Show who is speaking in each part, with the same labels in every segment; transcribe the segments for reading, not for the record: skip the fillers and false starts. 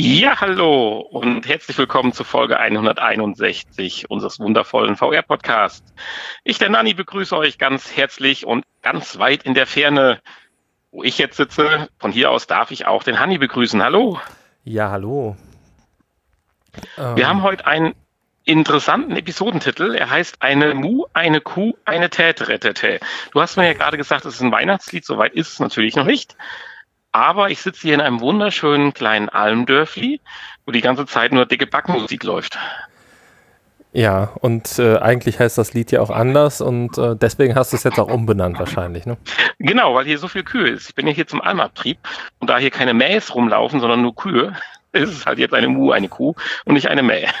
Speaker 1: Ja, hallo und herzlich willkommen zu Folge 161 unseres wundervollen VR-Podcasts. Ich, der Nanni, begrüße euch ganz herzlich und ganz weit in der Ferne, wo ich jetzt sitze. Von hier aus darf ich auch den Hanni begrüßen. Hallo.
Speaker 2: Ja, hallo.
Speaker 1: Wir haben heute einen interessanten Episodentitel. Er heißt Eine Mu, eine Kuh, eine Täterettete. Du hast mir ja gerade gesagt, es ist ein Weihnachtslied. Soweit ist es natürlich noch nicht. Aber ich sitze hier in einem wunderschönen kleinen Almdörfli, wo die ganze Zeit nur dicke Backmusik läuft.
Speaker 2: Ja, und eigentlich heißt das Lied ja auch anders und deswegen hast du es jetzt auch umbenannt wahrscheinlich, ne?
Speaker 1: Genau, weil hier so viel Kühe ist. Ich bin ja hier zum Almabtrieb und da hier keine Mähs rumlaufen, sondern nur Kühe, ist es halt jetzt eine Mu, eine Kuh und nicht eine Mäh.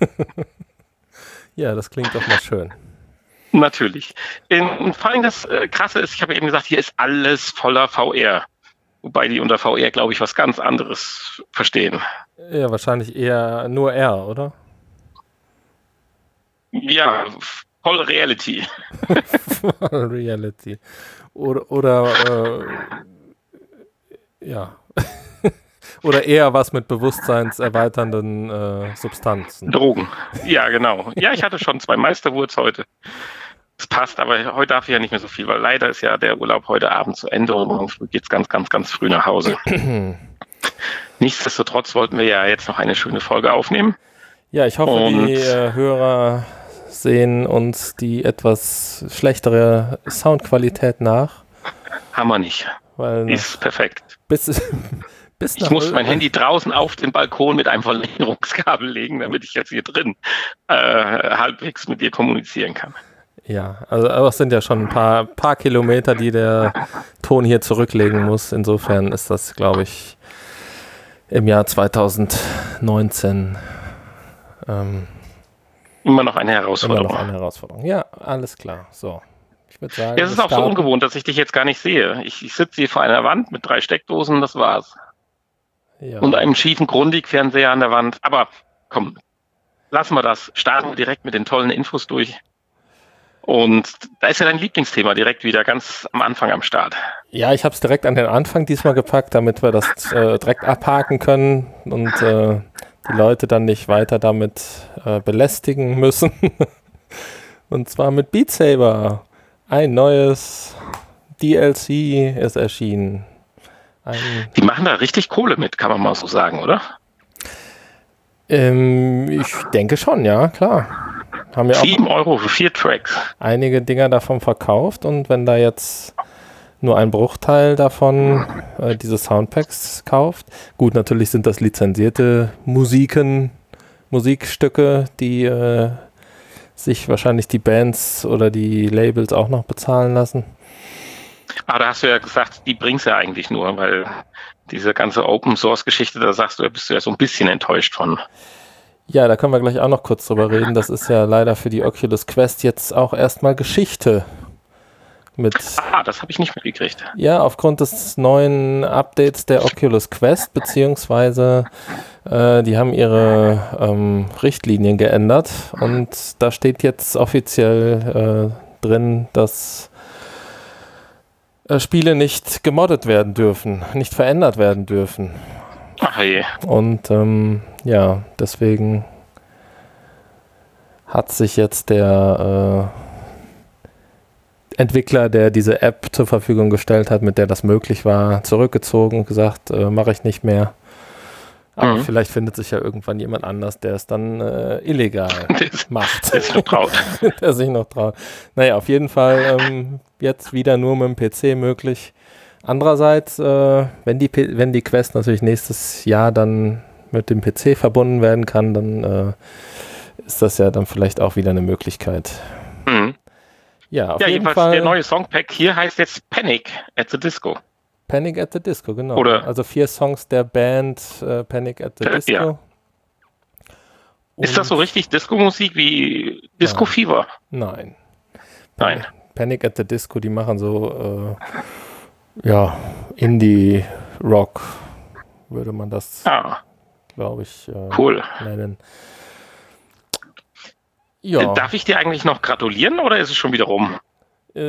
Speaker 2: Ja, das klingt doch mal schön.
Speaker 1: Natürlich. Und vor allem das Krasse ist, ich habe eben gesagt, hier ist alles voller VR. Wobei die unter VR, glaube ich, was ganz anderes verstehen.
Speaker 2: Ja, wahrscheinlich eher nur R, oder?
Speaker 1: Ja, voll Reality.
Speaker 2: Reality. Oder ja. Oder eher was mit bewusstseinserweiternden Substanzen.
Speaker 1: Drogen. Ja, genau. Ja, ich hatte schon 2 Meisterwurz heute. Das passt, aber heute darf ich ja nicht mehr so viel, weil leider ist ja der Urlaub heute Abend zu Ende und morgen früh geht's ganz, ganz, ganz früh nach Hause. Nichtsdestotrotz wollten wir ja jetzt noch eine schöne Folge aufnehmen.
Speaker 2: Ja, ich hoffe, die Hörer sehen uns die etwas schlechtere Soundqualität nach.
Speaker 1: Haben wir nicht.
Speaker 2: Weil
Speaker 1: ist perfekt. Ich muss mein Handy draußen auf den Balkon mit einem Verlängerungskabel legen, damit ich jetzt hier drin halbwegs mit dir kommunizieren kann.
Speaker 2: Ja, also aber es sind ja schon ein paar Kilometer, die der Ton hier zurücklegen muss. Insofern ist das, glaube ich, im Jahr 2019
Speaker 1: immer noch eine Herausforderung.
Speaker 2: Immer noch eine Herausforderung. Ja, alles klar. So, ich würde sagen.
Speaker 1: Ja, es ist auch so ungewohnt, dass ich dich jetzt gar nicht sehe. Ich sitze hier vor einer Wand mit 3 Steckdosen, das war's. Ja. Und einem schiefen Grundig-Fernseher an der Wand. Aber komm, lassen wir das. Starten wir direkt mit den tollen Infos durch. Und da ist ja dein Lieblingsthema direkt wieder ganz am Anfang am Start.
Speaker 2: Ja, ich habe es direkt an den Anfang diesmal gepackt, damit wir das direkt abhaken können und die Leute dann nicht weiter damit belästigen müssen. Und zwar mit Beat Saber. Ein neues DLC ist erschienen.
Speaker 1: Die machen da richtig Kohle mit, kann man mal so sagen, oder?
Speaker 2: Ich denke schon, ja, klar. Haben ja
Speaker 1: 7 Euro für 4 Tracks.
Speaker 2: Einige Dinger davon verkauft und wenn da jetzt nur ein Bruchteil davon diese Soundpacks kauft, gut, natürlich sind das lizenzierte Musikstücke, die sich wahrscheinlich die Bands oder die Labels auch noch bezahlen lassen.
Speaker 1: Aber da hast du ja gesagt, die bringst du ja eigentlich nur, weil diese ganze Open-Source-Geschichte, da sagst du, da bist du ja so ein bisschen enttäuscht von.
Speaker 2: Ja, da können wir gleich auch noch kurz drüber reden. Das ist ja leider für die Oculus Quest jetzt auch erstmal Geschichte.
Speaker 1: Das habe ich nicht mitgekriegt.
Speaker 2: Ja, aufgrund des neuen Updates der Oculus Quest, beziehungsweise die haben ihre Richtlinien geändert und da steht jetzt offiziell drin, dass Spiele nicht gemoddet werden dürfen, nicht verändert werden dürfen.
Speaker 1: Ach je.
Speaker 2: Und ja, deswegen hat sich jetzt der Entwickler, der diese App zur Verfügung gestellt hat, mit der das möglich war, zurückgezogen und gesagt, mache ich nicht mehr. Aber vielleicht findet sich ja irgendwann jemand anders, der es dann illegal macht.
Speaker 1: Der sich noch traut.
Speaker 2: Der sich noch traut. Naja, auf jeden Fall jetzt wieder nur mit dem PC möglich. Andererseits, wenn die Quest natürlich nächstes Jahr dann mit dem PC verbunden werden kann, dann ist das ja dann vielleicht auch wieder eine Möglichkeit. Ja, auf jeden Fall.
Speaker 1: Der neue Songpack hier heißt jetzt Panic at the Disco.
Speaker 2: Panic at the Disco, genau.
Speaker 1: Oder
Speaker 2: also 4 Songs der Band Panic at the Disco.
Speaker 1: Ja. Ist das so richtig Disco-Musik wie Disco Fever?
Speaker 2: Nein.
Speaker 1: Nein.
Speaker 2: Panic at the Disco, die machen so Indie-Rock, würde man das, glaube ich,
Speaker 1: cool
Speaker 2: nennen.
Speaker 1: Ja. Darf ich dir eigentlich noch gratulieren oder ist es schon wieder rum?
Speaker 2: Ja, ist bestimmt schon wieder rum. Ich habe jetzt.
Speaker 1: Du hast Platz 3 gehabt.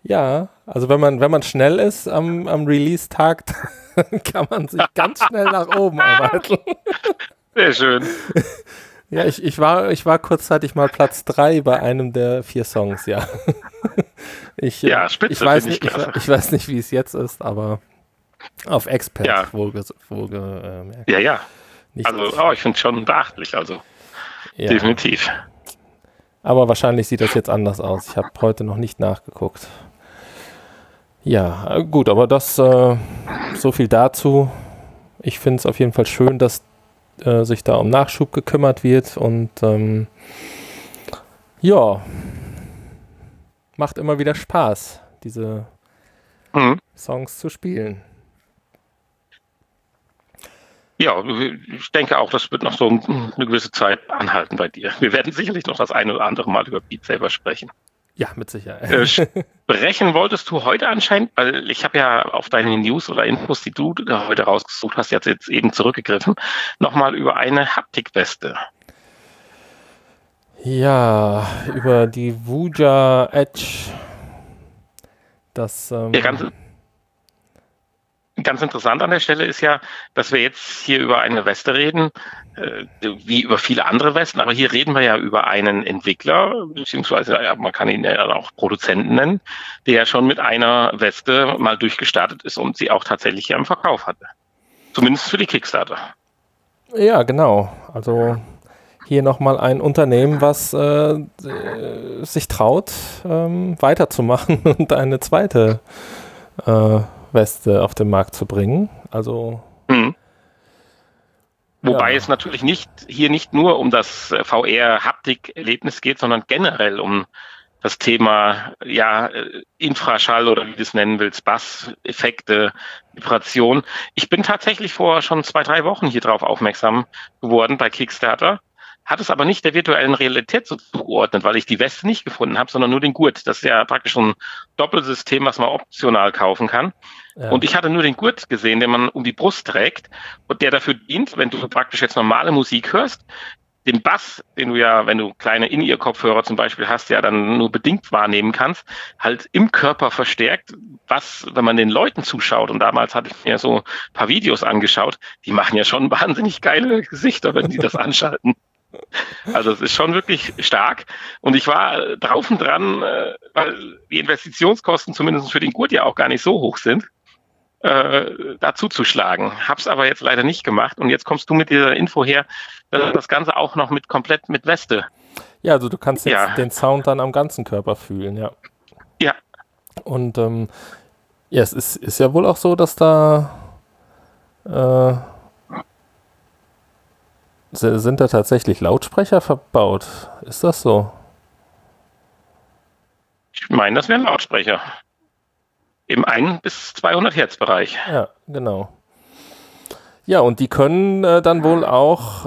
Speaker 2: Ja, also wenn man schnell ist am Release-Tag, dann kann man sich ganz schnell nach oben arbeiten.
Speaker 1: Sehr schön.
Speaker 2: Ja, ich war kurzzeitig mal Platz 3 bei einem der 4 Songs, ja.
Speaker 1: Ja,
Speaker 2: Ich
Speaker 1: spitze,
Speaker 2: weiß
Speaker 1: finde ich
Speaker 2: nicht,
Speaker 1: klasse.
Speaker 2: ich weiß nicht, wie es jetzt ist, aber auf Expert
Speaker 1: Ja,
Speaker 2: wohlgemerkt.
Speaker 1: ja.
Speaker 2: Nicht,
Speaker 1: Also, ich finde es schon beachtlich, also
Speaker 2: ja.
Speaker 1: definitiv.
Speaker 2: Aber wahrscheinlich sieht das jetzt anders aus. Ich habe heute noch nicht nachgeguckt. Ja, gut, aber das so viel dazu. Ich finde es auf jeden Fall schön, dass sich da um Nachschub gekümmert wird und ja, macht immer wieder Spaß, diese Songs zu spielen.
Speaker 1: Ja, ich denke auch, das wird noch so eine gewisse Zeit anhalten bei dir. Wir werden sicherlich noch das eine oder andere Mal über Beat Saber sprechen.
Speaker 2: Ja, mit Sicherheit.
Speaker 1: Sprechen wolltest du heute anscheinend, weil ich habe ja auf deine News oder Infos, die du da heute rausgesucht hast, jetzt eben zurückgegriffen, nochmal über eine Haptikweste.
Speaker 2: Ja, über die Vuja Edge. Das
Speaker 1: ganz interessant an der Stelle ist ja, dass wir jetzt hier über eine Weste reden, wie über viele andere Westen, aber hier reden wir ja über einen Entwickler, beziehungsweise man kann ihn ja auch Produzenten nennen, der ja schon mit einer Weste mal durchgestartet ist und sie auch tatsächlich hier im Verkauf hatte. Zumindest für die Kickstarter.
Speaker 2: Ja, genau. Also hier nochmal ein Unternehmen, was sich traut, weiterzumachen und eine zweite Weste auf den Markt zu bringen. Also
Speaker 1: Wobei es natürlich hier nicht nur um das VR-Haptik-Erlebnis geht, sondern generell um das Thema Infraschall oder wie du es nennen willst, Bass, Effekte, Vibration. Ich bin tatsächlich vor schon 2-3 Wochen hier drauf aufmerksam geworden bei Kickstarter, hat es aber nicht der virtuellen Realität so zugeordnet, weil ich die Weste nicht gefunden habe, sondern nur den Gurt. Das ist ja praktisch so ein Doppelsystem, was man optional kaufen kann. Ja. Und ich hatte nur den Gurt gesehen, den man um die Brust trägt und der dafür dient, wenn du praktisch jetzt normale Musik hörst, den Bass, den du ja, wenn du kleine In-Ear-Kopfhörer zum Beispiel hast, ja dann nur bedingt wahrnehmen kannst, halt im Körper verstärkt, was, wenn man den Leuten zuschaut, und damals hatte ich mir so ein paar Videos angeschaut, die machen ja schon wahnsinnig geile Gesichter, wenn die das anschalten. Also es ist schon wirklich stark und ich war drauf und dran, weil die Investitionskosten zumindest für den Gurt ja auch gar nicht so hoch sind, dazu zu schlagen. Hab's aber jetzt leider nicht gemacht und jetzt kommst du mit dieser Info her, das Ganze auch noch komplett mit Weste.
Speaker 2: Ja, also du kannst jetzt den Sound dann am ganzen Körper fühlen, ja.
Speaker 1: Ja.
Speaker 2: Und es ist ja wohl auch so, dass da sind da tatsächlich Lautsprecher verbaut? Ist das so?
Speaker 1: Ich meine, das wären Lautsprecher. Im 1 bis 200 Hertz Bereich.
Speaker 2: Ja, genau. Ja, und die können dann wohl auch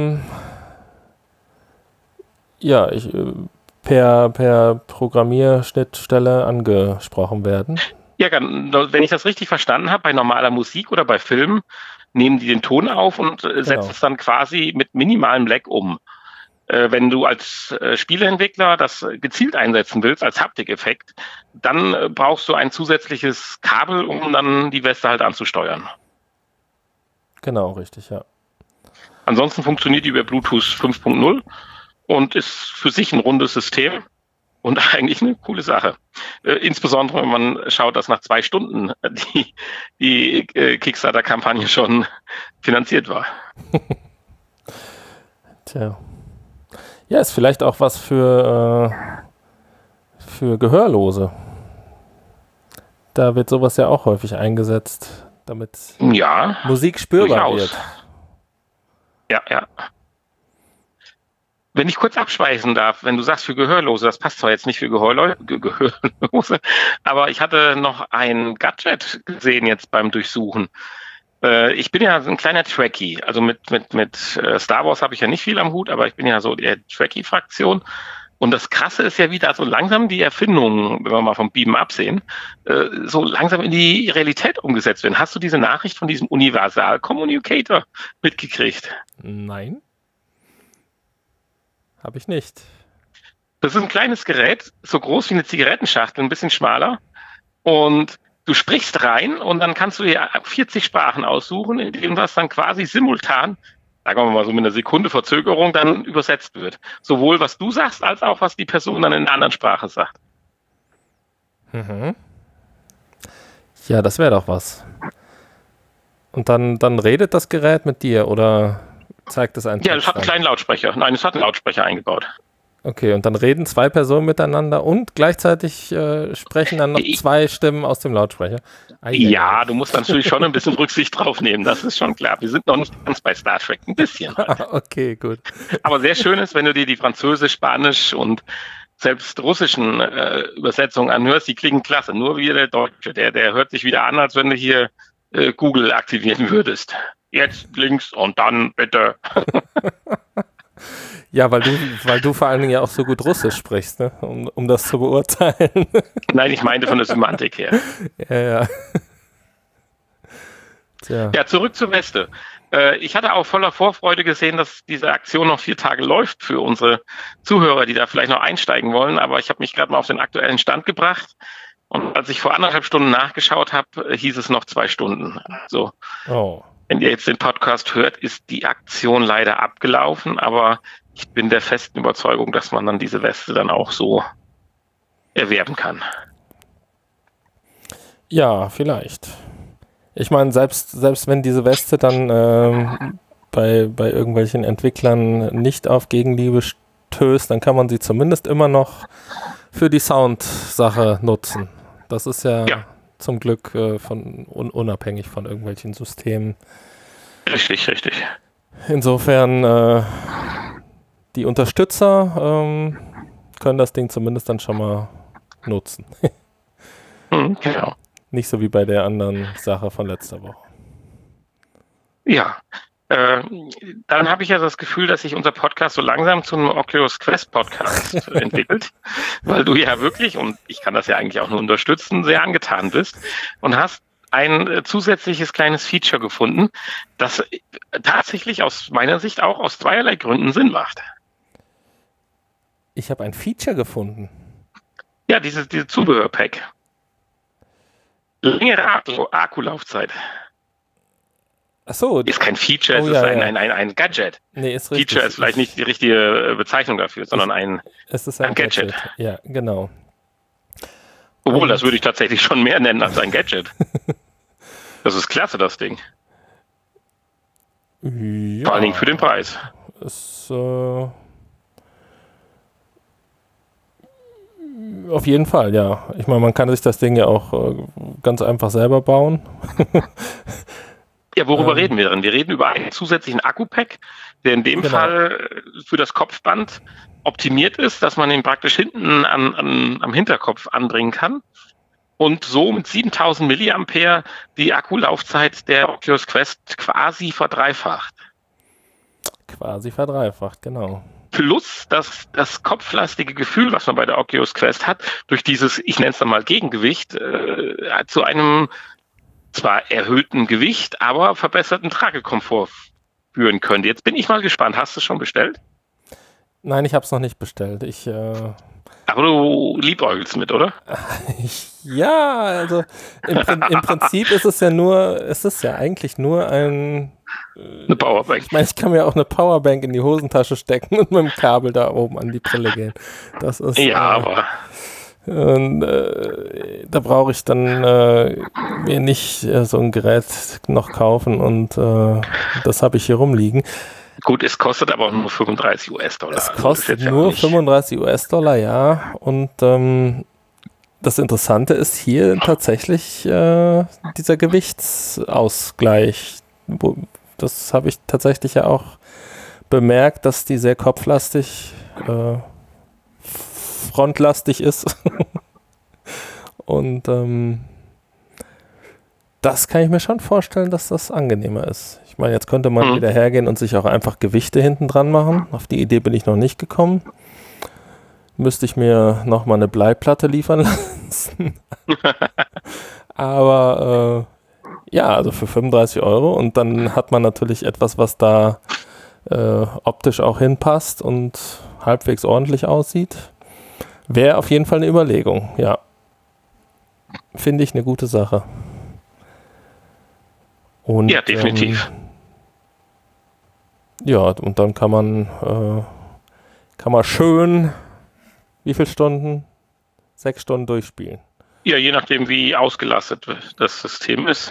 Speaker 2: per Programmierschnittstelle angesprochen werden.
Speaker 1: Ja, wenn ich das richtig verstanden habe, bei normaler Musik oder bei Filmen nehmen die den Ton auf und setzen es dann quasi mit minimalem Lag um. Wenn du als Spieleentwickler das gezielt einsetzen willst, als Haptikeffekt, dann brauchst du ein zusätzliches Kabel, um dann die Weste halt anzusteuern.
Speaker 2: Genau, richtig, ja.
Speaker 1: Ansonsten funktioniert die über Bluetooth 5.0 und ist für sich ein rundes System und eigentlich eine coole Sache. Insbesondere, wenn man schaut, dass nach 2 Stunden die Kickstarter-Kampagne schon finanziert war.
Speaker 2: Tja. Ja, ist vielleicht auch was für Gehörlose. Da wird sowas ja auch häufig eingesetzt, damit Musik spürbar wird.
Speaker 1: Ja. Wenn ich kurz abschweifen darf, wenn du sagst für Gehörlose, das passt zwar jetzt nicht für Gehörlose, aber ich hatte noch ein Gadget gesehen jetzt beim Durchsuchen. Ich bin ja ein kleiner Trekkie, also mit Star Wars habe ich ja nicht viel am Hut, aber ich bin ja so der Trekkie-Fraktion. Und das Krasse ist ja, wie da so langsam die Erfindungen, wenn wir mal vom Beamen absehen, so langsam in die Realität umgesetzt werden. Hast du diese Nachricht von diesem Universal Communicator mitgekriegt?
Speaker 2: Nein. Habe ich nicht.
Speaker 1: Das ist ein kleines Gerät, so groß wie eine Zigarettenschachtel, ein bisschen schmaler. Und du sprichst rein und dann kannst du dir 40 Sprachen aussuchen, in denen das dann quasi simultan, sagen wir mal so mit einer Sekunde Verzögerung, dann übersetzt wird. Sowohl was du sagst, als auch was die Person dann in einer anderen Sprache sagt.
Speaker 2: Mhm. Ja, das wäre doch was. Und dann redet das Gerät mit dir oder zeigt es einen?
Speaker 1: Ja, es hat einen kleinen Lautsprecher. Nein, es hat einen Lautsprecher eingebaut.
Speaker 2: Okay, und dann reden zwei Personen miteinander und gleichzeitig sprechen dann noch zwei Stimmen aus dem Lautsprecher.
Speaker 1: Ja, du musst natürlich schon ein bisschen Rücksicht drauf nehmen, das ist schon klar. Wir sind noch nicht ganz bei Star Trek, ein bisschen. Halt.
Speaker 2: Okay, gut.
Speaker 1: Aber sehr schön ist, wenn du dir die Französisch, Spanisch und selbst russischen Übersetzungen anhörst, die klingen klasse. Nur wie der Deutsche, der hört sich wieder an, als wenn du hier Google aktivieren würdest. Jetzt links und dann bitte.
Speaker 2: Ja, weil du vor allen Dingen ja auch so gut Russisch sprichst, ne? um das zu beurteilen.
Speaker 1: Nein, ich meinte von der Semantik her.
Speaker 2: Ja. Tja.
Speaker 1: Ja, zurück zur Weste. Ich hatte auch voller Vorfreude gesehen, dass diese Aktion noch 4 Tage läuft für unsere Zuhörer, die da vielleicht noch einsteigen wollen. Aber ich habe mich gerade mal auf den aktuellen Stand gebracht. Und als ich vor 1,5 Stunden nachgeschaut habe, hieß es noch 2 Stunden. Also, Wenn ihr jetzt den Podcast hört, ist die Aktion leider abgelaufen. Aber ich bin der festen Überzeugung, dass man dann diese Weste dann auch so erwerben kann.
Speaker 2: Ja, vielleicht. Ich meine, selbst wenn diese Weste dann bei irgendwelchen Entwicklern nicht auf Gegenliebe stößt, dann kann man sie zumindest immer noch für die Sound-Sache nutzen. Das ist ja zum Glück unabhängig von irgendwelchen Systemen.
Speaker 1: Richtig.
Speaker 2: Insofern, die Unterstützer können das Ding zumindest dann schon mal nutzen.
Speaker 1: Genau.
Speaker 2: Nicht so wie bei der anderen Sache von letzter Woche.
Speaker 1: Ja, dann habe ich ja das Gefühl, dass sich unser Podcast so langsam zu einem Oculus Quest Podcast entwickelt, weil du ja wirklich, und ich kann das ja eigentlich auch nur unterstützen, sehr angetan bist und hast ein zusätzliches kleines Feature gefunden, das tatsächlich aus meiner Sicht auch aus zweierlei Gründen Sinn macht.
Speaker 2: Ich habe ein Feature gefunden?
Speaker 1: Ja, diese Zubehör-Pack. Längere Akkulaufzeit.
Speaker 2: Ach so.
Speaker 1: Ist kein Feature, es ist ein Gadget.
Speaker 2: Nee, ist richtig.
Speaker 1: Feature ist vielleicht nicht die richtige Bezeichnung dafür, sondern ein
Speaker 2: Gadget. Ja, genau.
Speaker 1: Obwohl, das würde ich tatsächlich schon mehr nennen als ein Gadget. Das ist klasse, das Ding.
Speaker 2: Ja,
Speaker 1: vor allen Dingen für den Preis.
Speaker 2: Ist auf jeden Fall, ja. Ich meine, man kann sich das Ding ja auch ganz einfach selber bauen.
Speaker 1: Ja, worüber reden wir denn? Wir reden über einen zusätzlichen Akku-Pack, der in dem Fall für das Kopfband optimiert ist, dass man ihn praktisch hinten am Hinterkopf anbringen kann und so mit 7000 Milliampere die Akkulaufzeit der Oculus Quest quasi verdreifacht.
Speaker 2: Quasi verdreifacht, genau.
Speaker 1: Plus das kopflastige Gefühl, was man bei der Oculus Quest hat, durch dieses, ich nenne es dann mal Gegengewicht, zu einem zwar erhöhten Gewicht, aber verbesserten Tragekomfort führen könnte. Jetzt bin ich mal gespannt. Hast du es schon bestellt?
Speaker 2: Nein, ich habe es noch nicht bestellt.
Speaker 1: Aber du liebäugelst mit, oder?
Speaker 2: Ja, also im Prinzip ist es ja eigentlich nur eine
Speaker 1: Powerbank.
Speaker 2: Ich meine, ich kann mir auch eine Powerbank in die Hosentasche stecken und mit dem Kabel da oben an die Brille gehen. Das ist
Speaker 1: aber
Speaker 2: da brauche ich dann mir nicht so ein Gerät noch kaufen und das habe ich hier rumliegen.
Speaker 1: Gut, es kostet aber auch nur $35.
Speaker 2: Es kostet nur $35, ja. Und das Interessante ist hier tatsächlich dieser Gewichtsausgleich. Das habe ich tatsächlich ja auch bemerkt, dass die sehr kopflastig frontlastig ist. Und das kann ich mir schon vorstellen, dass das angenehmer ist. Ich meine, jetzt könnte man wieder hergehen und sich auch einfach Gewichte hinten dran machen. Auf die Idee bin ich noch nicht gekommen. Müsste ich mir nochmal eine Bleiplatte liefern lassen. Aber ja, also für 35 € und dann hat man natürlich etwas, was da optisch auch hinpasst und halbwegs ordentlich aussieht. Wäre auf jeden Fall eine Überlegung, ja. Finde ich eine gute Sache. Und,
Speaker 1: ja, definitiv.
Speaker 2: Ja, und dann kann man schön, wie viele Stunden? 6 Stunden durchspielen.
Speaker 1: Ja, je nachdem, wie ausgelastet das System ist.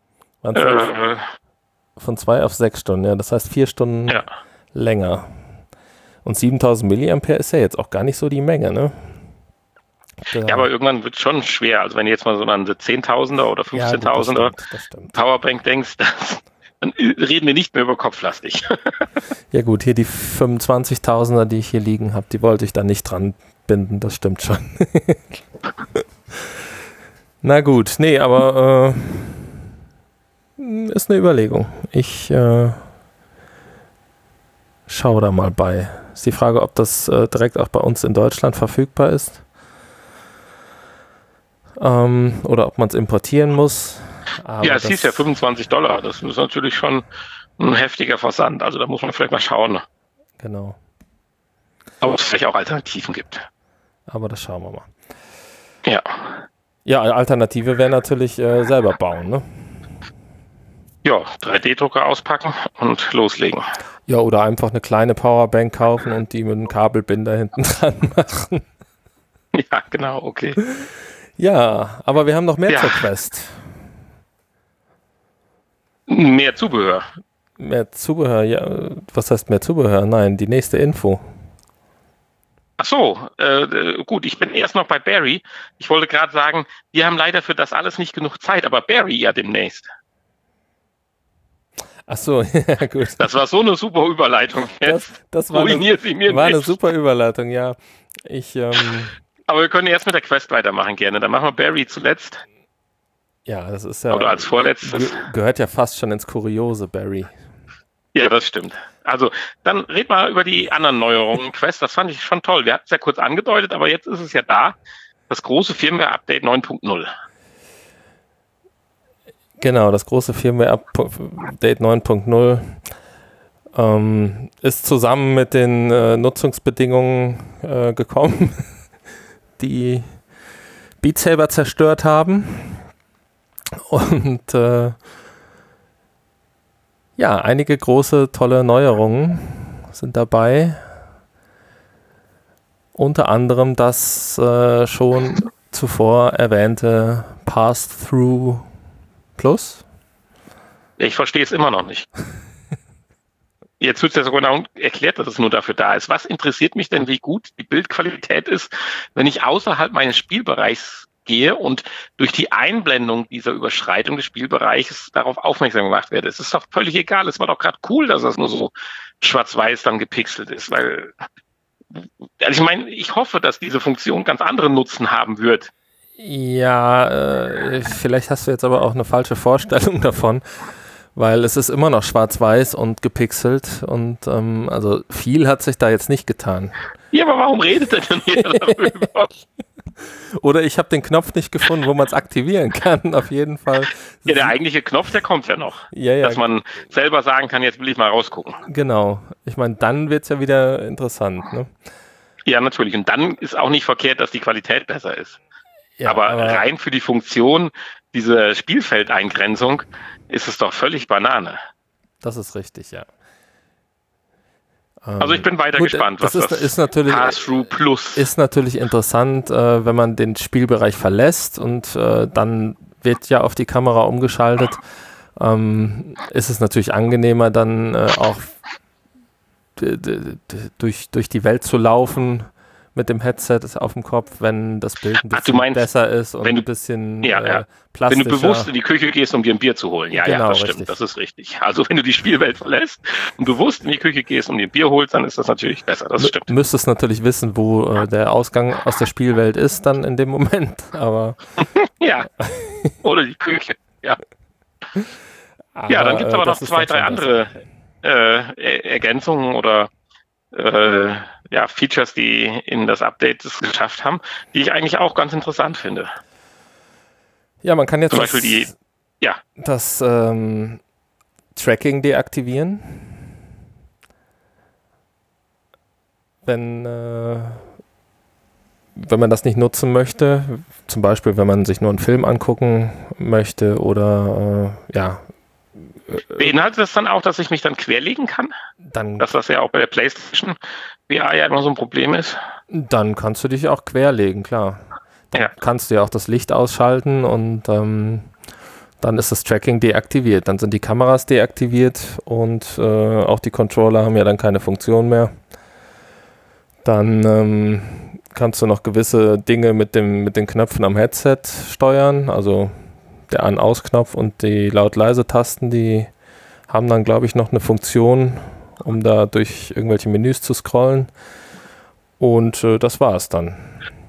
Speaker 2: Von 2 auf 6 Stunden, ja. Das heißt 4 Stunden länger. Und 7000 Milliampere ist ja jetzt auch gar nicht so die Menge, ne?
Speaker 1: Ja, aber irgendwann wird es schon schwer. Also wenn du jetzt mal so an eine 10.000er oder 15.000er Powerbank denkst, dann reden wir nicht mehr über kopflastig.
Speaker 2: Ja gut, hier die 25.000er, die ich hier liegen habe, die wollte ich da nicht dran binden, das stimmt schon. Na gut, nee, aber ist eine Überlegung. Ich schaue da mal bei. Ist die Frage, ob das direkt auch bei uns in Deutschland verfügbar ist. Oder ob man es importieren muss. Aber
Speaker 1: ja, es hieß ja $25. Das ist natürlich schon ein heftiger Versand. Also da muss man vielleicht mal schauen.
Speaker 2: Genau.
Speaker 1: Aber es vielleicht auch Alternativen gibt.
Speaker 2: Aber das schauen wir mal.
Speaker 1: Ja.
Speaker 2: Ja, eine Alternative wäre natürlich selber bauen, ne?
Speaker 1: Ja, 3D-Drucker auspacken und loslegen.
Speaker 2: Ja, oder einfach eine kleine Powerbank kaufen und die mit einem Kabelbinder hinten dran machen.
Speaker 1: Ja, genau, okay.
Speaker 2: Ja, aber wir haben noch mehr zur Quest.
Speaker 1: Mehr Zubehör.
Speaker 2: Mehr Zubehör, ja. Was heißt mehr Zubehör? Nein, die nächste Info.
Speaker 1: Ach so, gut, ich bin erst noch bei Barry. Ich wollte gerade sagen, wir haben leider für das alles nicht genug Zeit, aber Barry ja demnächst.
Speaker 2: Ach so, ja gut.
Speaker 1: Das war so eine super Überleitung jetzt.
Speaker 2: Das war eine super Überleitung, ja.
Speaker 1: Aber wir können erst mit der Quest weitermachen gerne. Dann machen wir Barry zuletzt.
Speaker 2: Ja, das ist ja...
Speaker 1: Oder als vorletztes.
Speaker 2: Gehört ja fast schon ins Kuriose, Barry.
Speaker 1: Ja, das stimmt. Also, dann red mal über die anderen Neuerungen Quest. Das fand ich schon toll. Wir hatten es ja kurz angedeutet, aber jetzt ist es ja da. Das große Firmware-Update 9.0.
Speaker 2: Genau, das große Firmware-Update 9.0 ist zusammen mit den Nutzungsbedingungen gekommen, die Beat Saber zerstört haben. Und ja, einige große, tolle Neuerungen sind dabei. Unter anderem das schon zuvor erwähnte Pass-Through Plus.
Speaker 1: Ich verstehe es immer noch nicht. Jetzt wird es ja sogar genau erklärt, dass es nur dafür da ist. Was interessiert mich denn, wie gut die Bildqualität ist, wenn ich außerhalb meines Spielbereichs gehe und durch die Einblendung dieser Überschreitung des Spielbereichs darauf aufmerksam gemacht werde? Es ist doch völlig egal. Es war doch gerade cool, dass das nur so schwarz-weiß dann gepixelt ist, weil, also ich meine, ich hoffe, dass diese Funktion ganz andere Nutzen haben wird.
Speaker 2: Ja, vielleicht hast du jetzt aber auch eine falsche Vorstellung davon, weil es ist immer noch schwarz-weiß und gepixelt und also viel hat sich da jetzt nicht getan.
Speaker 1: Ja, aber warum redet er denn hier darüber?
Speaker 2: Oder ich habe den Knopf nicht gefunden, wo man es aktivieren kann, auf jeden Fall.
Speaker 1: Ja, der eigentliche Knopf, der kommt ja noch.
Speaker 2: Ja.
Speaker 1: Dass man selber sagen kann, jetzt will ich mal rausgucken.
Speaker 2: Genau. Ich meine, dann wird es ja wieder interessant, ne?
Speaker 1: Ja, natürlich. Und dann ist auch nicht verkehrt, dass die Qualität besser ist.
Speaker 2: Ja,
Speaker 1: aber rein für die Funktion, diese Spielfeldeingrenzung, ist es doch völlig Banane.
Speaker 2: Das ist richtig, ja.
Speaker 1: Also ich bin weiter gespannt, was das Pass-Through Plus
Speaker 2: ist natürlich interessant, wenn man den Spielbereich verlässt und dann wird ja auf die Kamera umgeschaltet, ist es natürlich angenehmer, dann auch durch die Welt zu laufen mit dem Headset auf dem Kopf, wenn das Bild ein bisschen besser ist und ein bisschen plastischer.
Speaker 1: Wenn du bewusst in die Küche gehst, um dir ein Bier zu holen. Ja,
Speaker 2: genau,
Speaker 1: das stimmt, richtig. Das ist richtig. Also wenn du die Spielwelt verlässt und bewusst in die Küche gehst, um dir ein Bier holst, dann ist das natürlich besser, das stimmt.
Speaker 2: Du müsstest natürlich wissen, wo der Ausgang aus der Spielwelt ist dann in dem Moment, aber...
Speaker 1: ja, oder die Küche, ja. Ja, dann gibt es aber noch 2, 3 andere Ergänzungen oder Features, die in das Update es geschafft haben, die ich eigentlich auch ganz interessant finde.
Speaker 2: Ja, man kann jetzt
Speaker 1: zum Beispiel
Speaker 2: das Tracking deaktivieren. Wenn wenn man das nicht nutzen möchte, zum Beispiel, wenn man sich nur einen Film angucken möchte oder
Speaker 1: Beinhaltet das dann auch, dass ich mich dann querlegen kann?
Speaker 2: dann,
Speaker 1: Dass das ja auch bei der PlayStation VR ja immer so ein Problem ist.
Speaker 2: dann kannst du dich auch querlegen, klar. Dann kannst du ja auch das Licht ausschalten und dann ist das Tracking deaktiviert. Dann sind die Kameras deaktiviert und auch die Controller haben ja dann keine Funktion mehr. Dann kannst du noch gewisse Dinge mit den Knöpfen am Headset steuern, also der An-Aus-Knopf und die Laut-Leise-Tasten, die haben dann, glaube ich, noch eine Funktion, um da durch irgendwelche Menüs zu scrollen. Und das war es dann.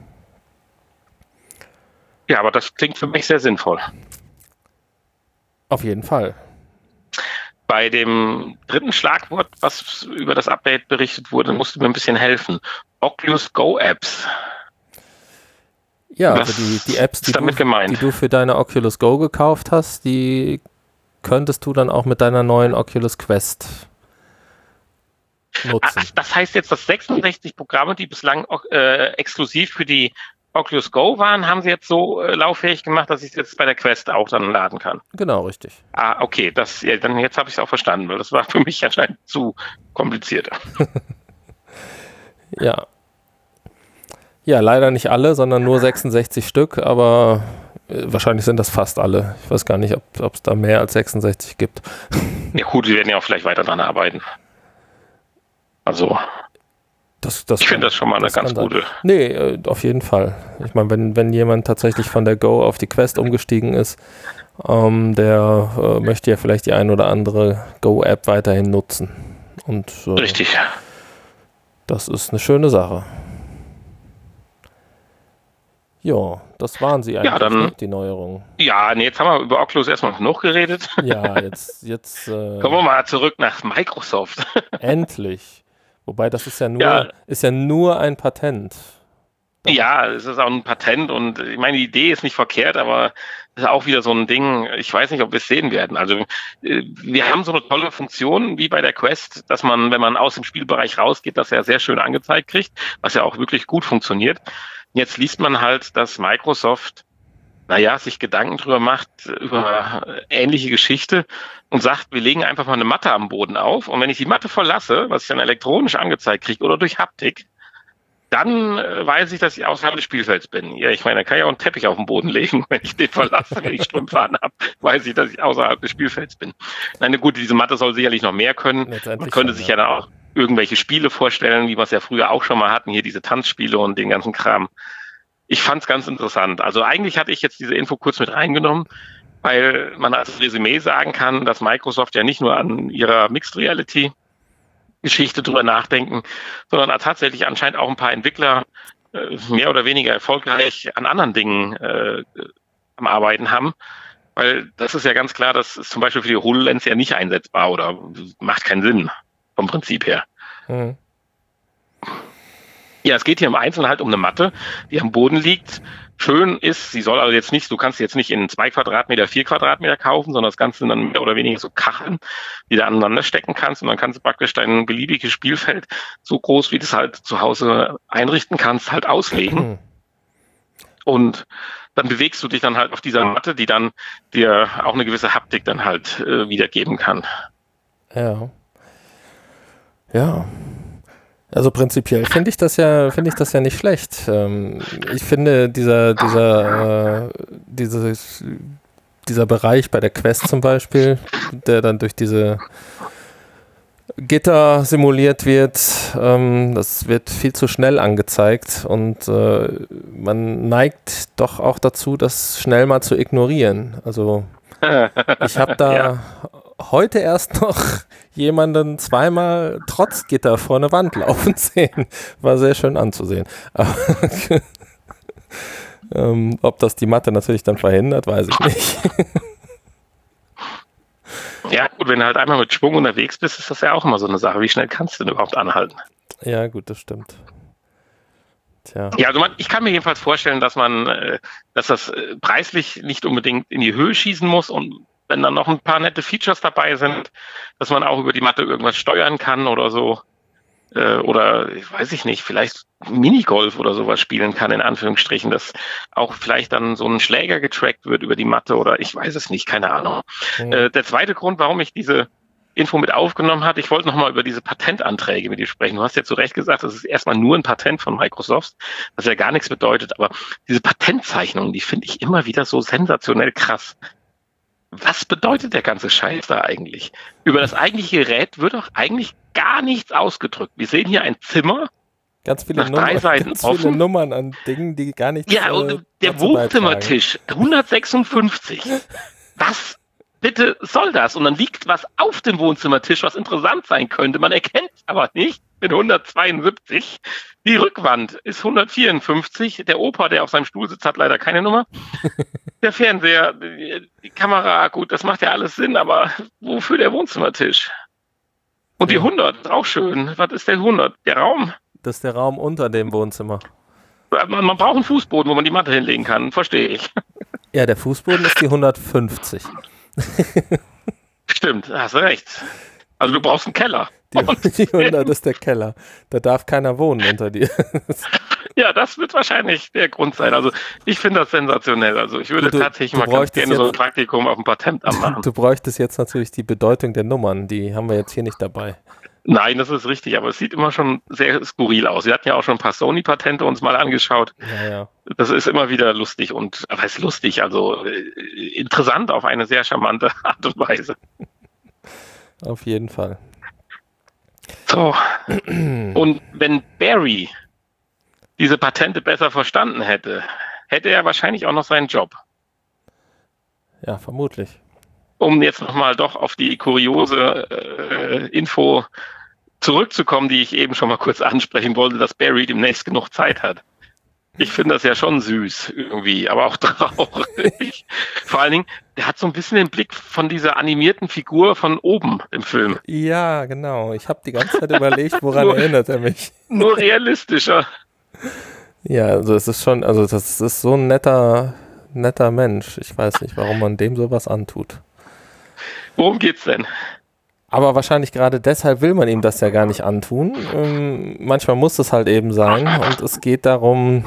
Speaker 1: Ja, aber das klingt für mich sehr sinnvoll.
Speaker 2: Auf jeden Fall.
Speaker 1: Bei dem dritten Schlagwort, was über das Update berichtet wurde, musst du mir ein bisschen helfen. Oculus Go Apps.
Speaker 2: Ja, also die Apps, die du für deine Oculus Go gekauft hast, die könntest du dann auch mit deiner neuen Oculus Quest nutzen.
Speaker 1: Das heißt jetzt, dass 66 Programme, die bislang exklusiv für die Oculus Go waren, haben sie jetzt so lauffähig gemacht, dass ich es jetzt bei der Quest auch dann laden kann.
Speaker 2: Genau, richtig.
Speaker 1: Okay, dann jetzt habe ich es auch verstanden, weil das war für mich anscheinend zu kompliziert.
Speaker 2: Ja. Ja, leider nicht alle, sondern nur 66 Stück, aber wahrscheinlich sind das fast alle. Ich weiß gar nicht, ob es da mehr als 66 gibt.
Speaker 1: Ja gut, wir werden ja auch vielleicht weiter dran arbeiten. Also, ich finde das schon mal eine ganz gute.
Speaker 2: Nee, auf jeden Fall. Ich meine, wenn jemand tatsächlich von der Go auf die Quest umgestiegen ist, der möchte ja vielleicht die ein oder andere Go-App weiterhin nutzen. Und
Speaker 1: richtig.
Speaker 2: Das ist eine schöne Sache. Ja, das waren sie eigentlich,
Speaker 1: dann,
Speaker 2: die Neuerungen.
Speaker 1: Ja, jetzt haben wir über Oculus erstmal genug geredet.
Speaker 2: Ja, jetzt
Speaker 1: kommen wir mal zurück nach Microsoft.
Speaker 2: Endlich. Wobei, das ist ja nur ein Patent.
Speaker 1: Ja, es ist auch ein Patent und ich meine, die Idee ist nicht verkehrt, aber das ist auch wieder so ein Ding, ich weiß nicht, ob wir es sehen werden. Also wir haben so eine tolle Funktion wie bei der Quest, dass man, wenn man aus dem Spielbereich rausgeht, das ja sehr schön angezeigt kriegt, was ja auch wirklich gut funktioniert. Jetzt liest man halt, dass Microsoft, sich Gedanken drüber macht, über ähnliche Geschichte und sagt, wir legen einfach mal eine Matte am Boden auf und wenn ich die Matte verlasse, was ich dann elektronisch angezeigt kriege oder durch Haptik, dann weiß ich, dass ich außerhalb des Spielfelds bin. Ja, ich meine, da kann ich auch einen Teppich auf den Boden legen, wenn ich den verlasse, wenn ich Strümpfe anhabe, weiß ich, dass ich außerhalb des Spielfelds bin. Nein, gut, diese Matte soll sicherlich noch mehr können. Man könnte sich ja dann auch irgendwelche Spiele vorstellen, wie wir es ja früher auch schon mal hatten, hier diese Tanzspiele und den ganzen Kram. Ich fand es ganz interessant. Also eigentlich hatte ich jetzt diese Info kurz mit reingenommen, weil man als Resümee sagen kann, dass Microsoft ja nicht nur an ihrer Mixed Reality Geschichte drüber nachdenken, sondern tatsächlich anscheinend auch ein paar Entwickler mehr oder weniger erfolgreich an anderen Dingen am Arbeiten haben. Weil das ist ja ganz klar, das ist zum Beispiel für die HoloLens ja nicht einsetzbar oder macht keinen Sinn vom Prinzip her. Mhm. Ja, es geht hier im Einzelnen halt um eine Matte, die am Boden liegt. Schön ist, sie soll also jetzt nicht, du kannst jetzt nicht in 2 Quadratmeter, 4 Quadratmeter kaufen, sondern das Ganze sind dann mehr oder weniger so Kacheln, die du aneinander stecken kannst und dann kannst du praktisch dein beliebiges Spielfeld so groß, wie du es halt zu Hause einrichten kannst, halt auslegen. Und dann bewegst du dich dann halt auf dieser Matte, die dann dir auch eine gewisse Haptik dann halt wiedergeben kann.
Speaker 2: Ja. Ja. Also prinzipiell finde ich das ja nicht schlecht. Ich finde dieser Bereich bei der Quest zum Beispiel, der dann durch diese Gitter simuliert wird, das wird viel zu schnell angezeigt und man neigt doch auch dazu, das schnell mal zu ignorieren. Also ich habe da heute erst noch jemanden zweimal trotz Gitter vor eine Wand laufen sehen. War sehr schön anzusehen. Aber ob das die Matte natürlich dann verhindert, weiß ich nicht.
Speaker 1: Ja, gut, wenn du halt einmal mit Schwung unterwegs bist, ist das ja auch immer so eine Sache. Wie schnell kannst du denn überhaupt anhalten?
Speaker 2: Ja, gut, das stimmt. Tja.
Speaker 1: Ja, also ich kann mir jedenfalls vorstellen, dass das preislich nicht unbedingt in die Höhe schießen muss und wenn dann noch ein paar nette Features dabei sind, dass man auch über die Matte irgendwas steuern kann oder so, oder, weiß ich nicht, vielleicht Minigolf oder sowas spielen kann, in Anführungsstrichen, dass auch vielleicht dann so ein Schläger getrackt wird über die Matte oder ich weiß es nicht, keine Ahnung. Der zweite Grund, warum ich diese Info mit aufgenommen habe, ich wollte nochmal über diese Patentanträge mit dir sprechen. Du hast ja zu Recht gesagt, das ist erstmal nur ein Patent von Microsoft, was ja gar nichts bedeutet, aber diese Patentzeichnungen, die finde ich immer wieder so sensationell krass. Was bedeutet der ganze Scheiß da eigentlich? Über das eigentliche Gerät wird doch eigentlich gar nichts ausgedrückt. Wir sehen hier ein Zimmer,
Speaker 2: ganz viele
Speaker 1: nach 3 Seiten
Speaker 2: ganz
Speaker 1: offen.
Speaker 2: Viele Nummern an Dingen, die gar nichts
Speaker 1: Ja, und der Wohnzimmertisch, 156. Was bitte soll das? Und dann liegt was auf dem Wohnzimmertisch, was interessant sein könnte. Man erkennt es aber nicht mit 172. Die Rückwand ist 154. Der Opa, der auf seinem Stuhl sitzt, hat leider keine Nummer. Der Fernseher, die Kamera, gut, das macht ja alles Sinn, aber wofür der Wohnzimmertisch? Und die 100, auch schön. Was ist der 100? Der Raum?
Speaker 2: Das ist der Raum unter dem Wohnzimmer.
Speaker 1: Man braucht einen Fußboden, wo man die Matte hinlegen kann, verstehe ich.
Speaker 2: Ja, der Fußboden ist die 150.
Speaker 1: Stimmt, hast recht. Also du brauchst einen Keller.
Speaker 2: Die 100 ist der Keller. Da darf keiner wohnen unter dir.
Speaker 1: Ja, das wird wahrscheinlich der Grund sein. Also ich finde das sensationell. Also ich würde tatsächlich mal ganz gerne so ein Praktikum auf dem Patentamt machen.
Speaker 2: Du bräuchtest jetzt natürlich die Bedeutung der Nummern. Die haben wir jetzt hier nicht dabei.
Speaker 1: Nein, das ist richtig, aber es sieht immer schon sehr skurril aus. Wir hatten ja auch schon ein paar Sony-Patente uns mal angeschaut.
Speaker 2: Ja.
Speaker 1: Das ist immer wieder lustig und, was heißt lustig, also interessant auf eine sehr charmante Art und Weise.
Speaker 2: Auf jeden Fall.
Speaker 1: So, und wenn Barry diese Patente besser verstanden hätte, hätte er wahrscheinlich auch noch seinen Job.
Speaker 2: Ja, vermutlich.
Speaker 1: Um jetzt nochmal doch auf die kuriose Info zurückzukommen, die ich eben schon mal kurz ansprechen wollte, dass Barry demnächst genug Zeit hat. Ich finde das ja schon süß irgendwie, aber auch traurig. Vor allen Dingen, der hat so ein bisschen den Blick von dieser animierten Figur von oben im Film.
Speaker 2: Ja, genau. Ich habe die ganze Zeit überlegt, woran erinnert er mich.
Speaker 1: Nur realistischer.
Speaker 2: Ja, also es ist schon, also das ist so ein netter Mensch. Ich weiß nicht, warum man dem sowas antut.
Speaker 1: Worum geht's denn?
Speaker 2: Aber wahrscheinlich gerade deshalb will man ihm das ja gar nicht antun. Manchmal muss es halt eben sein. Und es geht darum,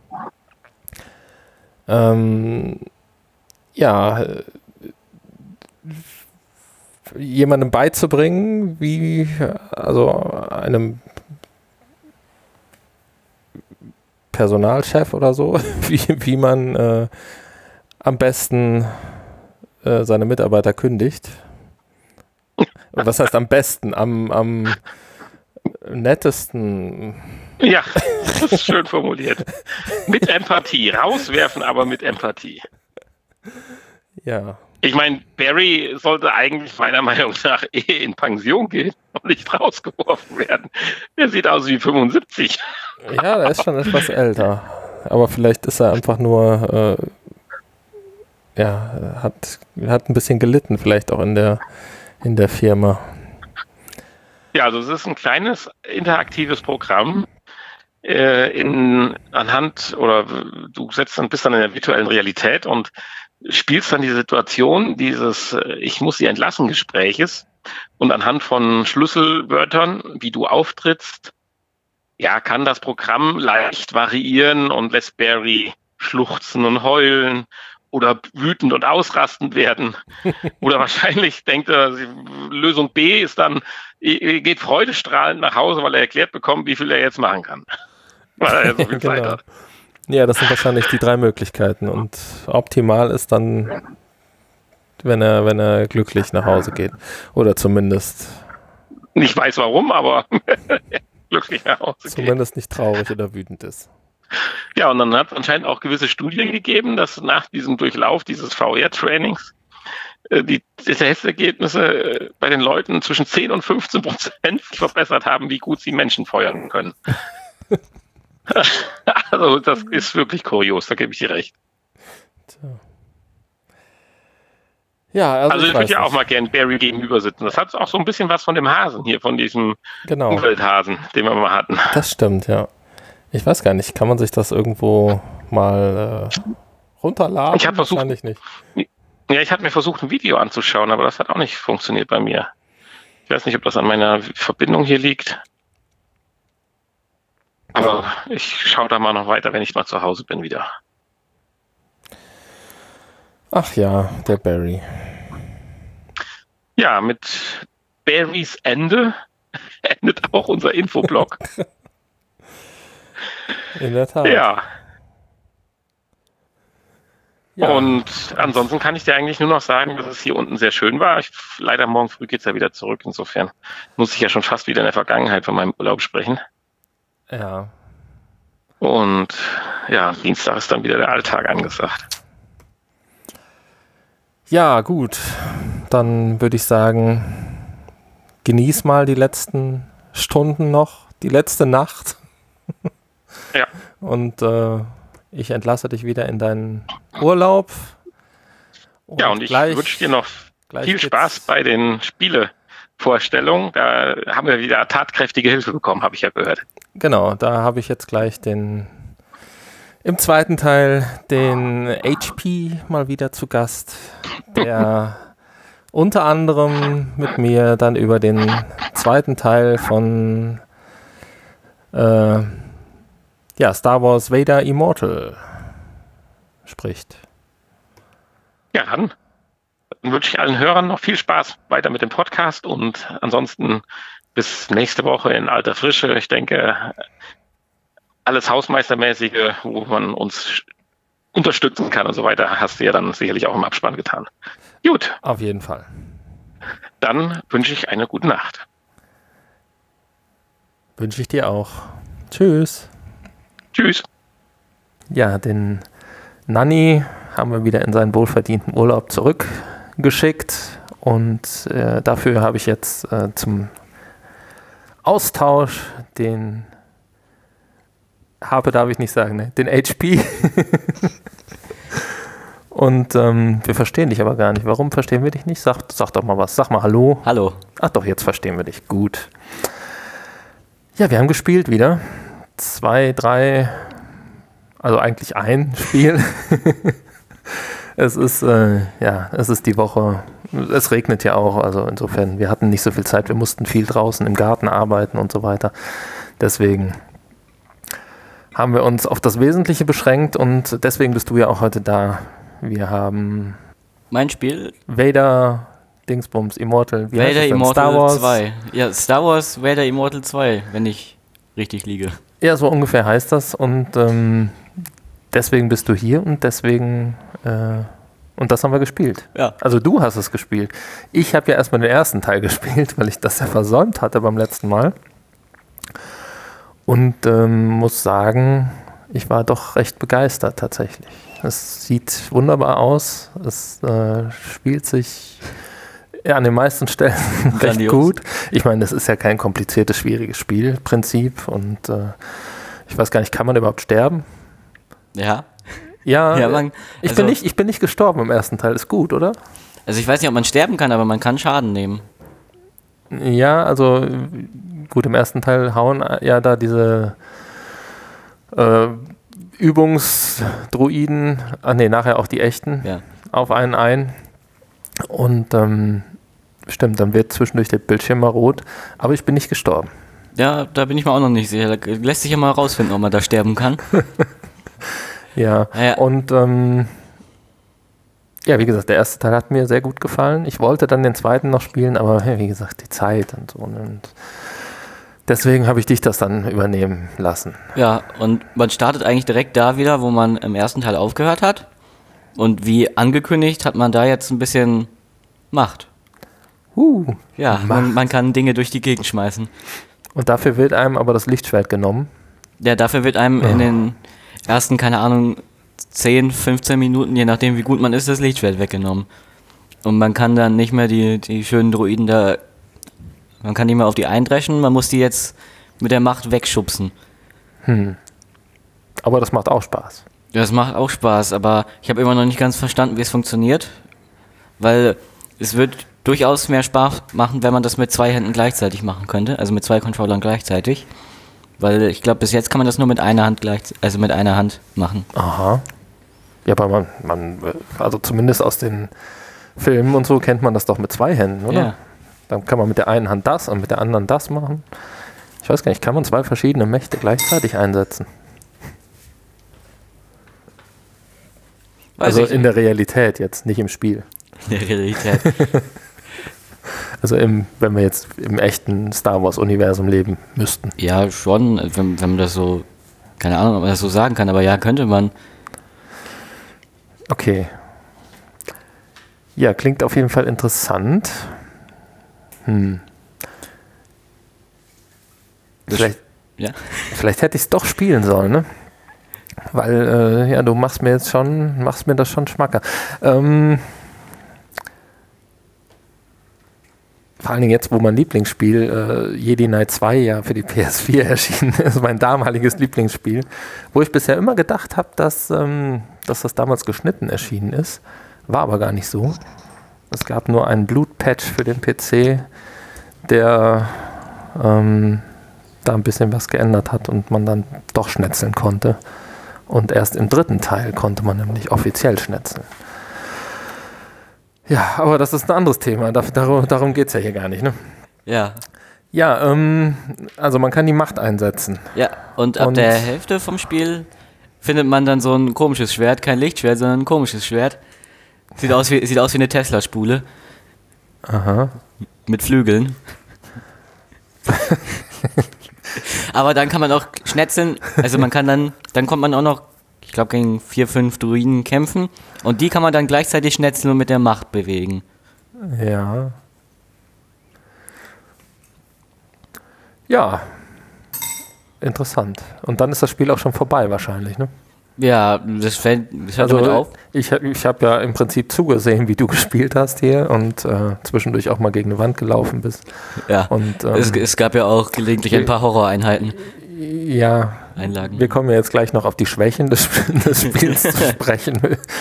Speaker 2: jemandem beizubringen, einem Personalchef oder so, wie man am besten seine Mitarbeiter kündigt. Was heißt am besten? Am nettesten.
Speaker 1: Ja, das ist schön formuliert. Mit Empathie. Rauswerfen, aber mit Empathie.
Speaker 2: Ja.
Speaker 1: Ich meine, Barry sollte eigentlich meiner Meinung nach in Pension gehen und nicht rausgeworfen werden. Der sieht aus wie 75.
Speaker 2: Ja, der ist schon etwas älter. Aber vielleicht ist er einfach nur, hat ein bisschen gelitten, vielleicht auch in der Firma.
Speaker 1: Ja, also es ist ein kleines interaktives Programm du bist dann in der virtuellen Realität und spielst dann die Situation dieses Ich muss Sie entlassen Gespräches und anhand von Schlüsselwörtern, wie du auftrittst, ja, kann das Programm leicht variieren und lässt Barry schluchzen und heulen oder wütend und ausrastend werden. Oder wahrscheinlich denkt er, Lösung B ist dann, geht freudestrahlend nach Hause, weil er erklärt bekommt, wie viel er jetzt machen kann. Weil er ja so viel Zeit hat.
Speaker 2: Ja, das sind wahrscheinlich die 3 Möglichkeiten. Und optimal ist dann, wenn er glücklich nach Hause geht. Oder zumindest.
Speaker 1: Nicht weiß warum, aber glücklich nach Hause geht.
Speaker 2: Zumindest nicht traurig oder wütend ist.
Speaker 1: Ja, und dann hat es anscheinend auch gewisse Studien gegeben, dass nach diesem Durchlauf dieses VR-Trainings die Testergebnisse bei den Leuten zwischen 10 und 15% verbessert haben, wie gut sie Menschen feuern können. Also das ist wirklich kurios, da gebe ich dir recht.
Speaker 2: Tja. Ja,
Speaker 1: also ich würde ja auch mal gern Barry gegenüber sitzen. Das hat auch so ein bisschen was von dem Hasen hier, von diesem Umwelthasen, den wir mal hatten.
Speaker 2: Das stimmt, ja. Ich weiß gar nicht, kann man sich das irgendwo mal runterladen?
Speaker 1: Ich habe versucht,
Speaker 2: wahrscheinlich nicht.
Speaker 1: Ja, ich habe mir versucht, ein Video anzuschauen, aber das hat auch nicht funktioniert bei mir. Ich weiß nicht, ob das an meiner Verbindung hier liegt. Aber ich schaue da mal noch weiter, wenn ich mal zu Hause bin wieder.
Speaker 2: Ach ja, der Barry.
Speaker 1: Ja, mit Barrys Ende endet auch unser Infoblog.
Speaker 2: In der Tat.
Speaker 1: Ja. Und ansonsten kann ich dir eigentlich nur noch sagen, dass es hier unten sehr schön war. Leider morgen früh geht es ja wieder zurück. Insofern muss ich ja schon fast wieder in der Vergangenheit von meinem Urlaub sprechen.
Speaker 2: Ja.
Speaker 1: Und ja, Dienstag ist dann wieder der Alltag angesagt.
Speaker 2: Ja, gut. Dann würde ich sagen, genieß mal die letzten Stunden noch, die letzte Nacht.
Speaker 1: Ja.
Speaker 2: Und ich entlasse dich wieder in deinen Urlaub.
Speaker 1: Und ich wünsche dir noch viel Spaß bei den Spielevorstellungen. Da haben wir wieder tatkräftige Hilfe bekommen, habe ich ja gehört.
Speaker 2: Genau, da habe ich jetzt gleich im zweiten Teil den HP mal wieder zu Gast, der unter anderem mit mir dann über den zweiten Teil von Star Wars Vader Immortal spricht.
Speaker 1: Ja, dann wünsche ich allen Hörern noch viel Spaß weiter mit dem Podcast und ansonsten bis nächste Woche in alter Frische. Ich denke, alles Hausmeistermäßige, wo man uns unterstützen kann und so weiter, hast du ja dann sicherlich auch im Abspann getan. Gut.
Speaker 2: Auf jeden Fall.
Speaker 1: Dann wünsche ich eine gute Nacht.
Speaker 2: Wünsche ich dir auch. Tschüss.
Speaker 1: Tschüss.
Speaker 2: Ja, den Nanni haben wir wieder in seinen wohlverdienten Urlaub zurückgeschickt und dafür habe ich jetzt zum Austausch den darf ich nicht sagen, ne? Den HP. Und wir verstehen dich aber gar nicht. Warum verstehen wir dich nicht? Sag doch mal was. Sag mal Hallo.
Speaker 3: Hallo.
Speaker 2: Ach doch, jetzt verstehen wir dich. Gut. Ja, wir haben gespielt wieder. 2, 3, also eigentlich ein Spiel. Es ist die Woche. Es regnet ja auch, also insofern, wir hatten nicht so viel Zeit. Wir mussten viel draußen im Garten arbeiten und so weiter. Deswegen haben wir uns auf das Wesentliche beschränkt und deswegen bist du ja auch heute da. Wir haben
Speaker 3: mein Spiel
Speaker 2: Vader Dingsbums Immortal.
Speaker 3: Wie Vader Immortal Star Wars 2. Ja, Star Wars Vader Immortal 2, wenn ich richtig liege.
Speaker 2: Ja, so ungefähr heißt das und deswegen bist du hier und deswegen und das haben wir gespielt.
Speaker 3: Ja.
Speaker 2: Also du hast es gespielt. Ich habe ja erstmal den ersten Teil gespielt, weil ich das ja versäumt hatte beim letzten Mal. Und muss sagen, ich war doch recht begeistert tatsächlich. Es sieht wunderbar aus. Es spielt sich an den meisten Stellen recht gut. Ich meine, das ist ja kein kompliziertes, schwieriges Spielprinzip. Und ich weiß gar nicht, kann man überhaupt sterben?
Speaker 3: Ja.
Speaker 2: Ja, ich bin nicht gestorben im ersten Teil. Ist gut, oder?
Speaker 3: Also ich weiß nicht, ob man sterben kann, aber man kann Schaden nehmen.
Speaker 2: Ja, also gut, im ersten Teil hauen ja da diese Übungsdruiden, nachher auch die echten, auf einen ein. Und stimmt, dann wird zwischendurch der Bildschirm mal rot, aber ich bin nicht gestorben.
Speaker 3: Ja, da bin ich mir auch noch nicht sicher. Da lässt sich ja mal rausfinden, ob man da sterben kann.
Speaker 2: Ja, und wie gesagt, der erste Teil hat mir sehr gut gefallen. Ich wollte dann den zweiten noch spielen, aber wie gesagt, die Zeit und so. Und deswegen habe ich dich das dann übernehmen lassen.
Speaker 3: Ja, und man startet eigentlich direkt da wieder, wo man im ersten Teil aufgehört hat. Und wie angekündigt hat man da jetzt ein bisschen Macht. Ja, man kann Dinge durch die Gegend schmeißen.
Speaker 2: Und dafür wird einem aber das Lichtschwert genommen?
Speaker 3: Ja, dafür wird einem in den ersten, 10, 15 Minuten, je nachdem wie gut man ist, das Lichtschwert weggenommen. Und man kann dann nicht mehr die schönen Droiden da, man kann nicht mehr auf die eindreschen, man muss die jetzt mit der Macht wegschubsen.
Speaker 2: Aber das macht auch Spaß.
Speaker 3: Das macht auch Spaß, aber ich habe immer noch nicht ganz verstanden, wie es funktioniert. Weil es wird durchaus mehr Spaß machen, wenn man das mit 2 Händen gleichzeitig machen könnte, also mit 2 Controllern gleichzeitig. Weil ich glaube, bis jetzt kann man das nur mit einer Hand machen.
Speaker 2: Aha. Ja, aber also zumindest aus den Filmen und so kennt man das doch mit 2 Händen, oder?
Speaker 3: Ja.
Speaker 2: Dann kann man mit der einen Hand das und mit der anderen das machen. Ich weiß gar nicht, kann man 2 verschiedene Mächte gleichzeitig einsetzen? Also in der Realität jetzt, nicht im Spiel.
Speaker 3: In der Realität.
Speaker 2: Also wenn wir jetzt im echten Star Wars-Universum leben müssten.
Speaker 3: Ja, schon, wenn man das so, keine Ahnung, ob man das so sagen kann, aber ja, könnte man.
Speaker 2: Okay. Ja, klingt auf jeden Fall interessant. Vielleicht hätte ich es doch spielen sollen, ne? Weil, du machst mir das schon schmackhaft. Vor allen Dingen jetzt, wo mein Lieblingsspiel Jedi Knight 2 ja für die PS4 erschienen ist, mein damaliges Lieblingsspiel, wo ich bisher immer gedacht habe, dass das damals geschnitten erschienen ist. War aber gar nicht so. Es gab nur einen Blutpatch für den PC, der da ein bisschen was geändert hat und man dann doch schnetzeln konnte. Und erst im 3. Teil konnte man nämlich offiziell schnetzeln. Ja, aber das ist ein anderes Thema. Darum geht es ja hier gar nicht, ne?
Speaker 3: Ja.
Speaker 2: Ja, also man kann die Macht einsetzen.
Speaker 3: Ja, und ab der Hälfte vom Spiel findet man dann so ein komisches Schwert, kein Lichtschwert, sondern ein komisches Schwert. Sieht aus wie eine Tesla-Spule.
Speaker 2: Aha.
Speaker 3: Mit Flügeln. Aber dann kann man auch schnetzeln, also man kann dann kommt man auch noch, ich glaube, gegen 4, 5 Druiden kämpfen und die kann man dann gleichzeitig schnetzeln und mit der Macht bewegen.
Speaker 2: Ja. Ja. Interessant. Und dann ist das Spiel auch schon vorbei wahrscheinlich, ne?
Speaker 3: Ja, das hört damit auf. Ich
Speaker 2: habe ja im Prinzip zugesehen, wie du gespielt hast hier und zwischendurch auch mal gegen eine Wand gelaufen bist.
Speaker 3: Ja, und, es gab ja auch gelegentlich ein paar Horroreinheiten.
Speaker 2: Ja,
Speaker 3: Einlagen.
Speaker 2: Wir kommen ja jetzt gleich noch auf die Schwächen des Spiels zu sprechen.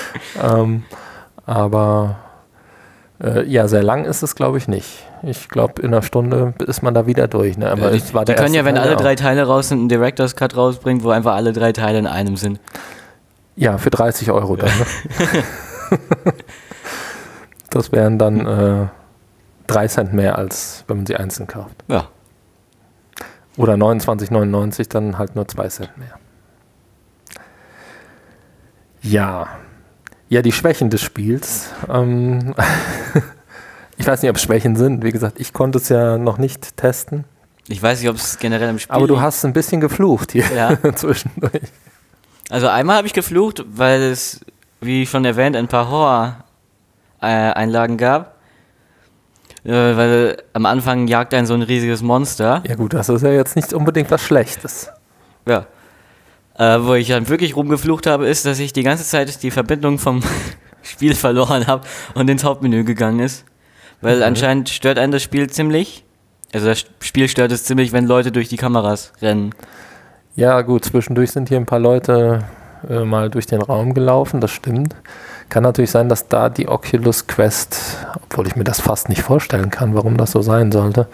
Speaker 2: Aber sehr lang ist es, glaube ich, nicht. Ich glaube, in einer Stunde ist man da wieder durch. Ne? Aber
Speaker 3: die können ja, wenn alle 3 Teile raus sind, einen Director's Cut rausbringen, wo einfach alle 3 Teile in einem sind.
Speaker 2: Ja, für 30 € dann. Ne? Das wären dann 3 Cent mehr, als wenn man sie einzeln kauft.
Speaker 3: Ja.
Speaker 2: Oder 29,99, dann halt nur 2 Cent mehr. Ja. Ja, die Schwächen des Spiels. Ich weiß nicht, ob es Schwächen sind. Wie gesagt, ich konnte es ja noch nicht testen.
Speaker 3: Ich weiß nicht, ob es generell im Spiel...
Speaker 2: Aber du hast ein bisschen geflucht hier zwischendurch.
Speaker 3: Also einmal habe ich geflucht, weil es, wie schon erwähnt, ein paar Horror-Einlagen gab. Weil am Anfang jagt einen so ein riesiges Monster.
Speaker 2: Ja gut, das ist ja jetzt nicht unbedingt was Schlechtes.
Speaker 3: Ja. Wo ich dann wirklich rumgeflucht habe, ist, dass ich die ganze Zeit die Verbindung vom Spiel verloren habe und ins Hauptmenü gegangen ist. Weil anscheinend stört einen das Spiel ziemlich. Also das Spiel stört es ziemlich, wenn Leute durch die Kameras rennen.
Speaker 2: Ja gut, zwischendurch sind hier ein paar Leute mal durch den Raum gelaufen, das stimmt. Kann natürlich sein, dass da die Oculus Quest, obwohl ich mir das fast nicht vorstellen kann, warum das so sein sollte.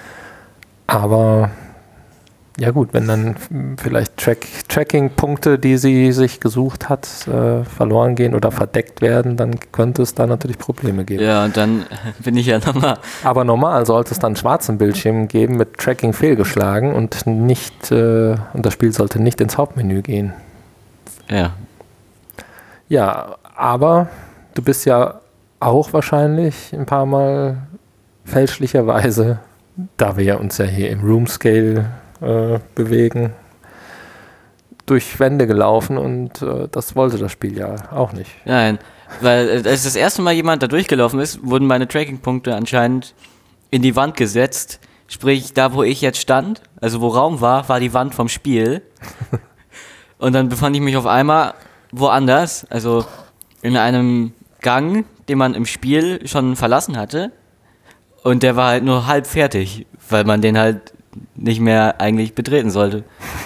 Speaker 2: Aber ja gut, wenn dann vielleicht Tracking-Punkte, die sie sich gesucht hat, verloren gehen oder verdeckt werden, dann könnte es da natürlich Probleme geben.
Speaker 3: Ja, und dann bin ich ja nochmal...
Speaker 2: Aber normal sollte es dann einen schwarzen Bildschirm geben mit Tracking fehlgeschlagen und nicht und das Spiel sollte nicht ins Hauptmenü gehen.
Speaker 3: Ja.
Speaker 2: Ja, aber du bist ja auch wahrscheinlich ein paar Mal fälschlicherweise, da wir uns ja hier im Room Scale bewegen, durch Wände gelaufen und das wollte das Spiel ja auch nicht.
Speaker 3: Nein, weil als das erste Mal jemand da durchgelaufen ist, wurden meine Tracking-Punkte anscheinend in die Wand gesetzt. Sprich, da wo ich jetzt stand, also wo Raum war, war die Wand vom Spiel. Und dann befand ich mich auf einmal woanders, also in einem Gang, den man im Spiel schon verlassen hatte. Und der war halt nur halb fertig, weil man den halt nicht mehr eigentlich betreten sollte.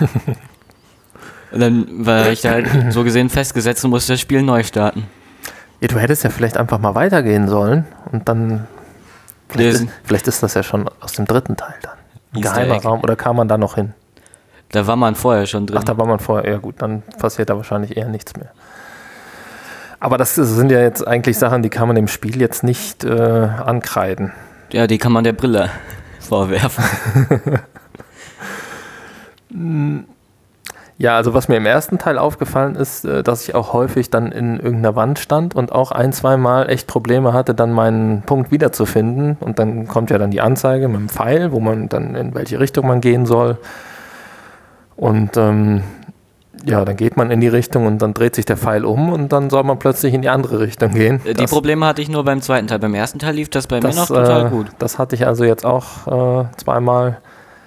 Speaker 3: Und dann war ich da halt so gesehen festgesetzt und musste das Spiel neu starten.
Speaker 2: Ja, du hättest ja vielleicht einfach mal weitergehen sollen und dann vielleicht ist das ja schon aus dem 3. Teil dann. Ein geheimer Raum, oder kam man da noch hin?
Speaker 3: Da war man vorher schon drin.
Speaker 2: Ach, da war man vorher, ja gut, dann passiert da wahrscheinlich eher nichts mehr. Aber das sind ja jetzt eigentlich Sachen, die kann man dem Spiel jetzt nicht ankreiden.
Speaker 3: Ja, die kann man der Brille vorwerfen.
Speaker 2: Ja, also was mir im ersten Teil aufgefallen ist, dass ich auch häufig dann in irgendeiner Wand stand und auch 1-2 Mal echt Probleme hatte, dann meinen Punkt wiederzufinden. Und dann kommt ja dann die Anzeige mit dem Pfeil, wo man dann in welche Richtung man gehen soll. Und ja, dann geht man in die Richtung und dann dreht sich der Pfeil um und dann soll man plötzlich in die andere Richtung gehen.
Speaker 3: Die Probleme hatte ich nur beim zweiten Teil. Beim ersten Teil lief das bei mir noch total gut.
Speaker 2: Das hatte ich also jetzt auch 2-mal.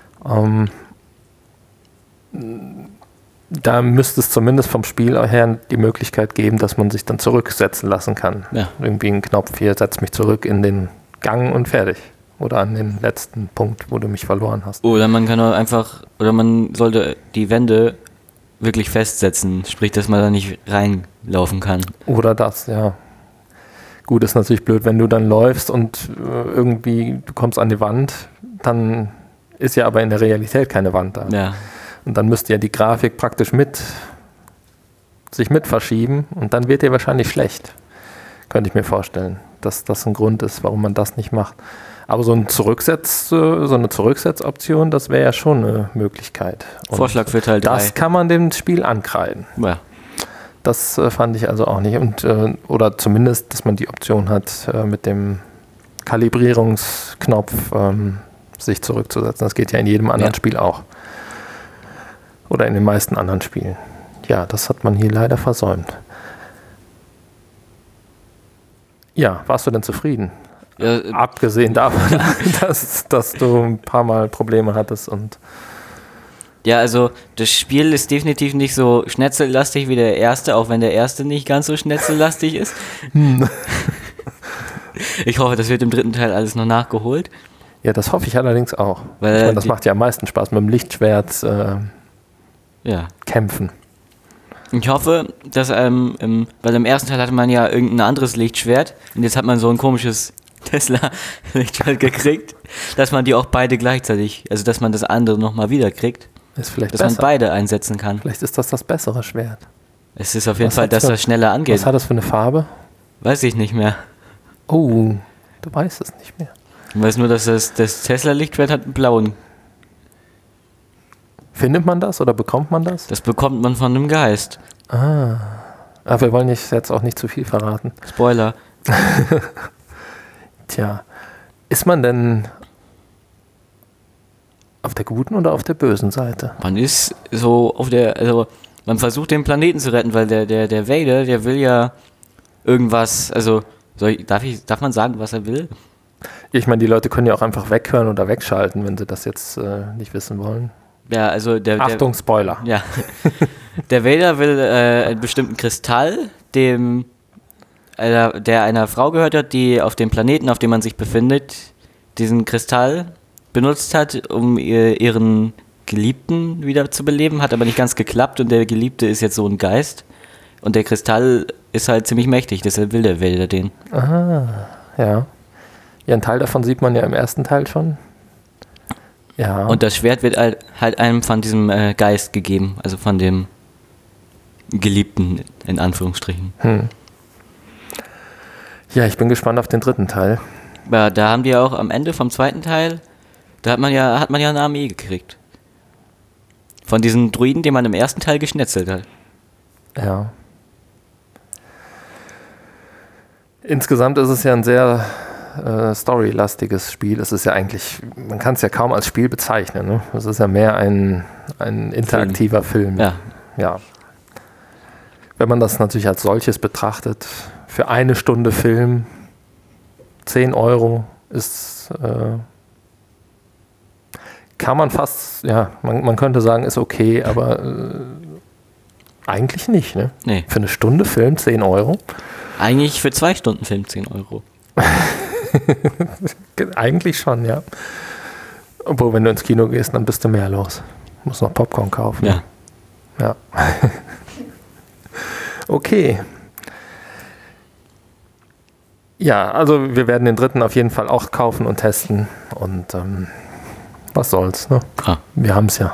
Speaker 2: Da müsste es zumindest vom Spiel her die Möglichkeit geben, dass man sich dann zurücksetzen lassen kann. Ja. Irgendwie ein Knopf hier, setzt mich zurück in den Gang und fertig. Oder an den letzten Punkt, wo du mich verloren hast.
Speaker 3: Oder man kann auch einfach, oder man sollte die Wände wirklich festsetzen, sprich, dass man da nicht reinlaufen kann.
Speaker 2: Oder das, ja. Gut, ist natürlich blöd, wenn du dann läufst und irgendwie du kommst an die Wand, dann ist ja aber in der Realität keine Wand da.
Speaker 3: Ja.
Speaker 2: Und dann müsste ja die Grafik praktisch sich mit verschieben und dann wird dir wahrscheinlich schlecht. Könnte ich mir vorstellen, dass das ein Grund ist, warum man das nicht macht. Aber so eine Zurücksetzoption, das wäre ja schon eine Möglichkeit. Und
Speaker 3: Vorschlag für Teil 3.
Speaker 2: Das kann man dem Spiel ankreiden.
Speaker 3: Ja.
Speaker 2: Das fand ich also auch nicht. Und, oder zumindest, dass man die Option hat, mit dem Kalibrierungsknopf sich zurückzusetzen. Das geht ja in jedem anderen Spiel auch. Oder in den meisten anderen Spielen. Ja, das hat man hier leider versäumt. Ja, warst du denn zufrieden? Ja, abgesehen davon, dass du ein paar Mal Probleme hattest und...
Speaker 3: Ja, also das Spiel ist definitiv nicht so schnetzellastig wie der erste, auch wenn der erste nicht ganz so schnetzellastig ist. Ich hoffe, das wird im dritten Teil alles noch nachgeholt.
Speaker 2: Ja, das hoffe ich allerdings auch. Weil ich meine, das macht ja am meisten Spaß, mit dem Lichtschwert kämpfen.
Speaker 3: Ich hoffe, dass weil im ersten Teil hatte man ja irgendein anderes Lichtschwert und jetzt hat man so ein komisches Tesla-Lichtschwert gekriegt, dass man die auch beide gleichzeitig, also dass man das andere nochmal wieder kriegt.
Speaker 2: Ist vielleicht
Speaker 3: dass besser. Man beide einsetzen kann.
Speaker 2: Vielleicht ist das bessere Schwert.
Speaker 3: Es ist auf jeden Fall, dass das schneller angeht.
Speaker 2: Was hat das für eine Farbe?
Speaker 3: Weiß ich nicht mehr.
Speaker 2: Oh, du weißt es nicht mehr.
Speaker 3: Ich weiß nur, dass das Tesla-Lichtschwert hat einen blauen.
Speaker 2: Findet man das oder bekommt man das?
Speaker 3: Das bekommt man von einem Geist.
Speaker 2: Aber wir wollen jetzt auch nicht zu viel verraten.
Speaker 3: Spoiler.
Speaker 2: Tja, ist man denn auf der guten oder auf der bösen Seite?
Speaker 3: Man ist so man versucht den Planeten zu retten, weil der Vader, der will ja irgendwas, also darf man sagen, was er will?
Speaker 2: Ich meine, die Leute können ja auch einfach weghören oder wegschalten, wenn sie das jetzt nicht wissen wollen.
Speaker 3: Ja, also
Speaker 2: Achtung, Spoiler.
Speaker 3: Ja. Der Vader will einen bestimmten Kristall, der einer Frau gehört hat, die auf dem Planeten, auf dem man sich befindet, diesen Kristall benutzt hat, um ihren Geliebten wieder zu beleben, hat aber nicht ganz geklappt und der Geliebte ist jetzt so ein Geist und der Kristall ist halt ziemlich mächtig, deshalb will der Vader den.
Speaker 2: Aha, ja. Ja, einen Teil davon sieht man ja im ersten Teil schon. Ja.
Speaker 3: Und das Schwert wird halt einem von diesem Geist gegeben, also von dem Geliebten, in Anführungsstrichen.
Speaker 2: Ja, ich bin gespannt auf den dritten Teil.
Speaker 3: Ja, da haben die auch am Ende vom zweiten Teil, da hat man ja eine Armee gekriegt. Von diesen Druiden, die man im ersten Teil geschnetzelt hat.
Speaker 2: Ja. Insgesamt ist es ja ein sehr storylastiges Spiel. Es ist ja eigentlich, man kann es ja kaum als Spiel bezeichnen. Ne? Es ist ja mehr ein interaktiver Film. Ja. Wenn man das natürlich als solches betrachtet, für 1 Stunde Film 10 € ist, kann man fast, ja, man könnte sagen, ist okay, aber eigentlich nicht, ne?
Speaker 3: Nee.
Speaker 2: Für 1 Stunde Film 10 €?
Speaker 3: Eigentlich für 2 Stunden Film 10 €.
Speaker 2: Eigentlich schon, ja. Obwohl, wenn du ins Kino gehst, dann bist du mehr los. Musst noch Popcorn kaufen. Ja. Okay. Ja, also wir werden den dritten auf jeden Fall auch kaufen und testen. Und was soll's, ne? Wir haben es ja.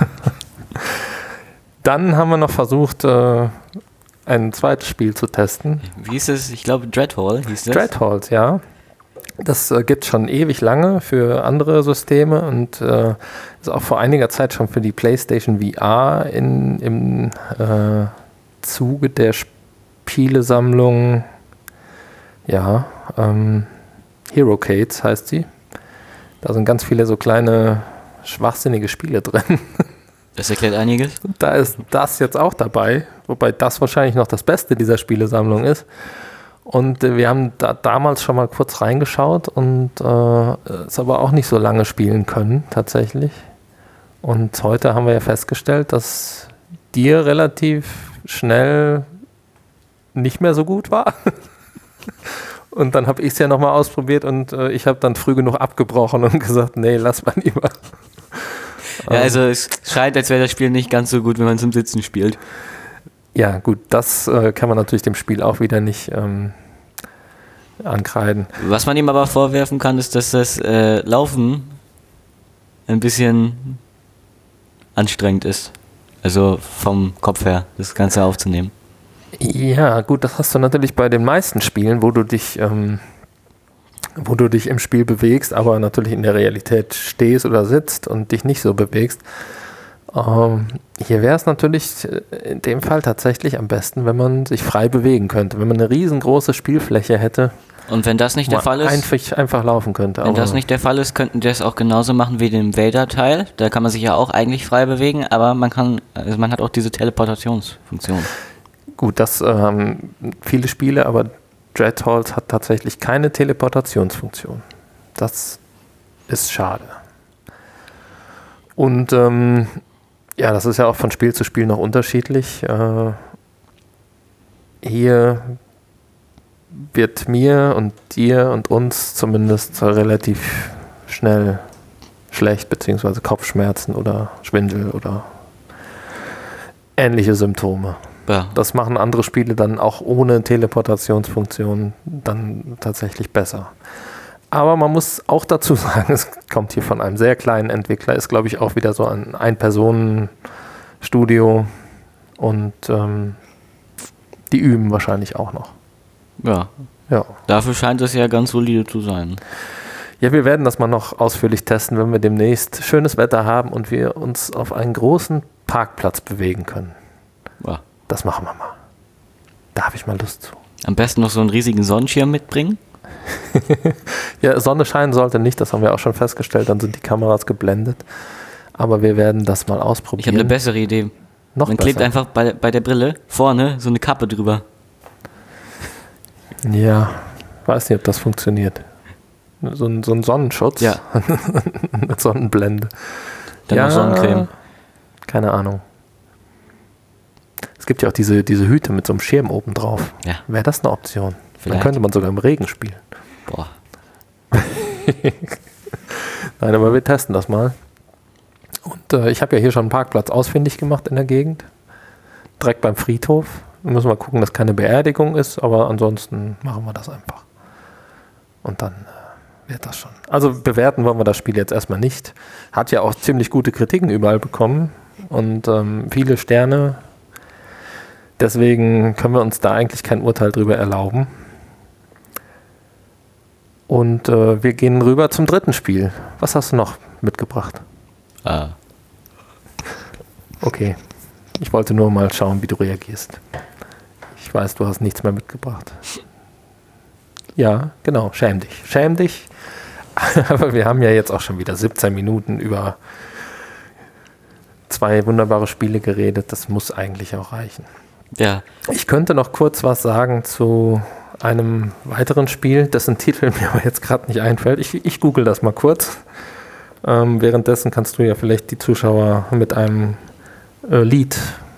Speaker 2: Dann haben wir noch versucht, ein zweites Spiel zu testen.
Speaker 3: Wie hieß es? Ich glaube Dreadhall hieß das.
Speaker 2: Dreadhall, ja. Das gibt es schon ewig lange für andere Systeme und ist auch vor einiger Zeit schon für die PlayStation VR im Zuge der Spielesammlung, ja, HeroCades heißt sie. Da sind ganz viele so kleine schwachsinnige Spiele drin.
Speaker 3: Das erklärt einiges.
Speaker 2: Da ist das jetzt auch dabei, wobei das wahrscheinlich noch das Beste dieser Spielesammlung ist. Und wir haben da damals schon mal kurz reingeschaut und es aber auch nicht so lange spielen können, tatsächlich. Und heute haben wir ja festgestellt, dass dir relativ schnell nicht mehr so gut war. Und dann habe ich es ja nochmal ausprobiert und ich habe dann früh genug abgebrochen und gesagt, nee, lass mal lieber.
Speaker 3: Ja, also es scheint, als wäre das Spiel nicht ganz so gut, wenn man es im Sitzen spielt.
Speaker 2: Ja, gut, das kann man natürlich dem Spiel auch wieder nicht ankreiden.
Speaker 3: Was man ihm aber vorwerfen kann, ist, dass das Laufen ein bisschen anstrengend ist. Also vom Kopf her, das Ganze aufzunehmen.
Speaker 2: Ja, gut, das hast du natürlich bei den meisten Spielen, wo du dich im Spiel bewegst, aber natürlich in der Realität stehst oder sitzt und dich nicht so bewegst. Hier wäre es natürlich in dem Fall tatsächlich am besten, wenn man sich frei bewegen könnte. Wenn man eine riesengroße Spielfläche hätte.
Speaker 3: Und wenn das nicht der Fall ist,
Speaker 2: einfach laufen könnte.
Speaker 3: Wenn das nicht der Fall ist, könnten die das auch genauso machen wie den Vader-Teil. Da kann man sich ja auch eigentlich frei bewegen, aber man hat auch diese Teleportationsfunktion.
Speaker 2: Gut, das haben viele Spiele, aber Dreadhalls hat tatsächlich keine Teleportationsfunktion. Das ist schade. Und ja, das ist ja auch von Spiel zu Spiel noch unterschiedlich. Hier wird mir und dir und uns zumindest relativ schnell schlecht, beziehungsweise Kopfschmerzen oder Schwindel oder ähnliche Symptome.
Speaker 3: Ja.
Speaker 2: Das machen andere Spiele dann auch ohne Teleportationsfunktion dann tatsächlich besser. Aber man muss auch dazu sagen, es kommt hier von einem sehr kleinen Entwickler, ist glaube ich auch wieder so ein Ein-Personen-Studio und die üben wahrscheinlich auch noch.
Speaker 3: Ja. Dafür scheint es ja ganz solide zu sein.
Speaker 2: Ja, wir werden das mal noch ausführlich testen, wenn wir demnächst schönes Wetter haben und wir uns auf einen großen Parkplatz bewegen können.
Speaker 3: Ja.
Speaker 2: Das machen wir mal. Da habe ich mal Lust zu.
Speaker 3: Am besten noch so einen riesigen Sonnenschirm mitbringen.
Speaker 2: Ja, Sonne scheinen sollte nicht, das haben wir auch schon festgestellt, dann sind die Kameras geblendet. Aber wir werden das mal ausprobieren.
Speaker 3: Ich habe eine bessere Idee. Man klebt einfach bei der Brille vorne so eine Kappe drüber.
Speaker 2: Ja, weiß nicht, ob das funktioniert. So ein Sonnenschutz.
Speaker 3: Ja.
Speaker 2: Mit Sonnenblende.
Speaker 3: Dann noch Sonnencreme.
Speaker 2: Keine Ahnung. Es gibt ja auch diese Hüte mit so einem Schirm oben drauf.
Speaker 3: Ja.
Speaker 2: Wäre das eine Option?
Speaker 3: Vielleicht.
Speaker 2: Dann könnte man sogar im Regen spielen.
Speaker 3: Boah.
Speaker 2: Nein, aber wir testen das mal. Und ich habe ja hier schon einen Parkplatz ausfindig gemacht in der Gegend. Direkt beim Friedhof. Wir müssen mal gucken, dass keine Beerdigung ist, aber ansonsten machen wir das einfach. Und dann wird das schon. Also bewerten wollen wir das Spiel jetzt erstmal nicht. Hat ja auch ziemlich gute Kritiken überall bekommen und viele Sterne. Deswegen können wir uns da eigentlich kein Urteil drüber erlauben. Und wir gehen rüber zum dritten Spiel. Was hast du noch mitgebracht? Okay. Ich wollte nur mal schauen, wie du reagierst. Ich weiß, du hast nichts mehr mitgebracht. Ja, genau. Schäm dich. Schäm dich. Aber wir haben ja jetzt auch schon wieder 17 Minuten über 2 wunderbare Spiele geredet. Das muss eigentlich auch reichen.
Speaker 3: Ja.
Speaker 2: Ich könnte noch kurz was sagen zu einem weiteren Spiel, dessen Titel mir aber jetzt gerade nicht einfällt. Ich google das mal kurz. Währenddessen kannst du ja vielleicht die Zuschauer mit einem Lied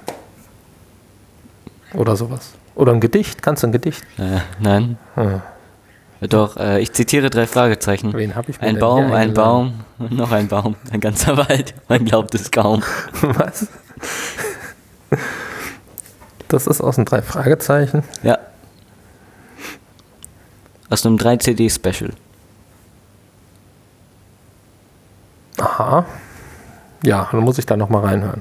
Speaker 2: oder sowas. Oder ein Gedicht. Kannst du ein Gedicht?
Speaker 3: Nein. Doch, ich zitiere 3 Fragezeichen.
Speaker 2: Wen habe ich mir
Speaker 3: Ein
Speaker 2: denn
Speaker 3: Baum,
Speaker 2: hier
Speaker 3: ein Baum, noch ein Baum, ein ganzer Wald. Man glaubt es kaum.
Speaker 2: Was? Das ist aus den 3 Fragezeichen?
Speaker 3: Ja. Aus einem 3-CD-Special.
Speaker 2: Aha. Ja, dann muss ich da nochmal reinhören.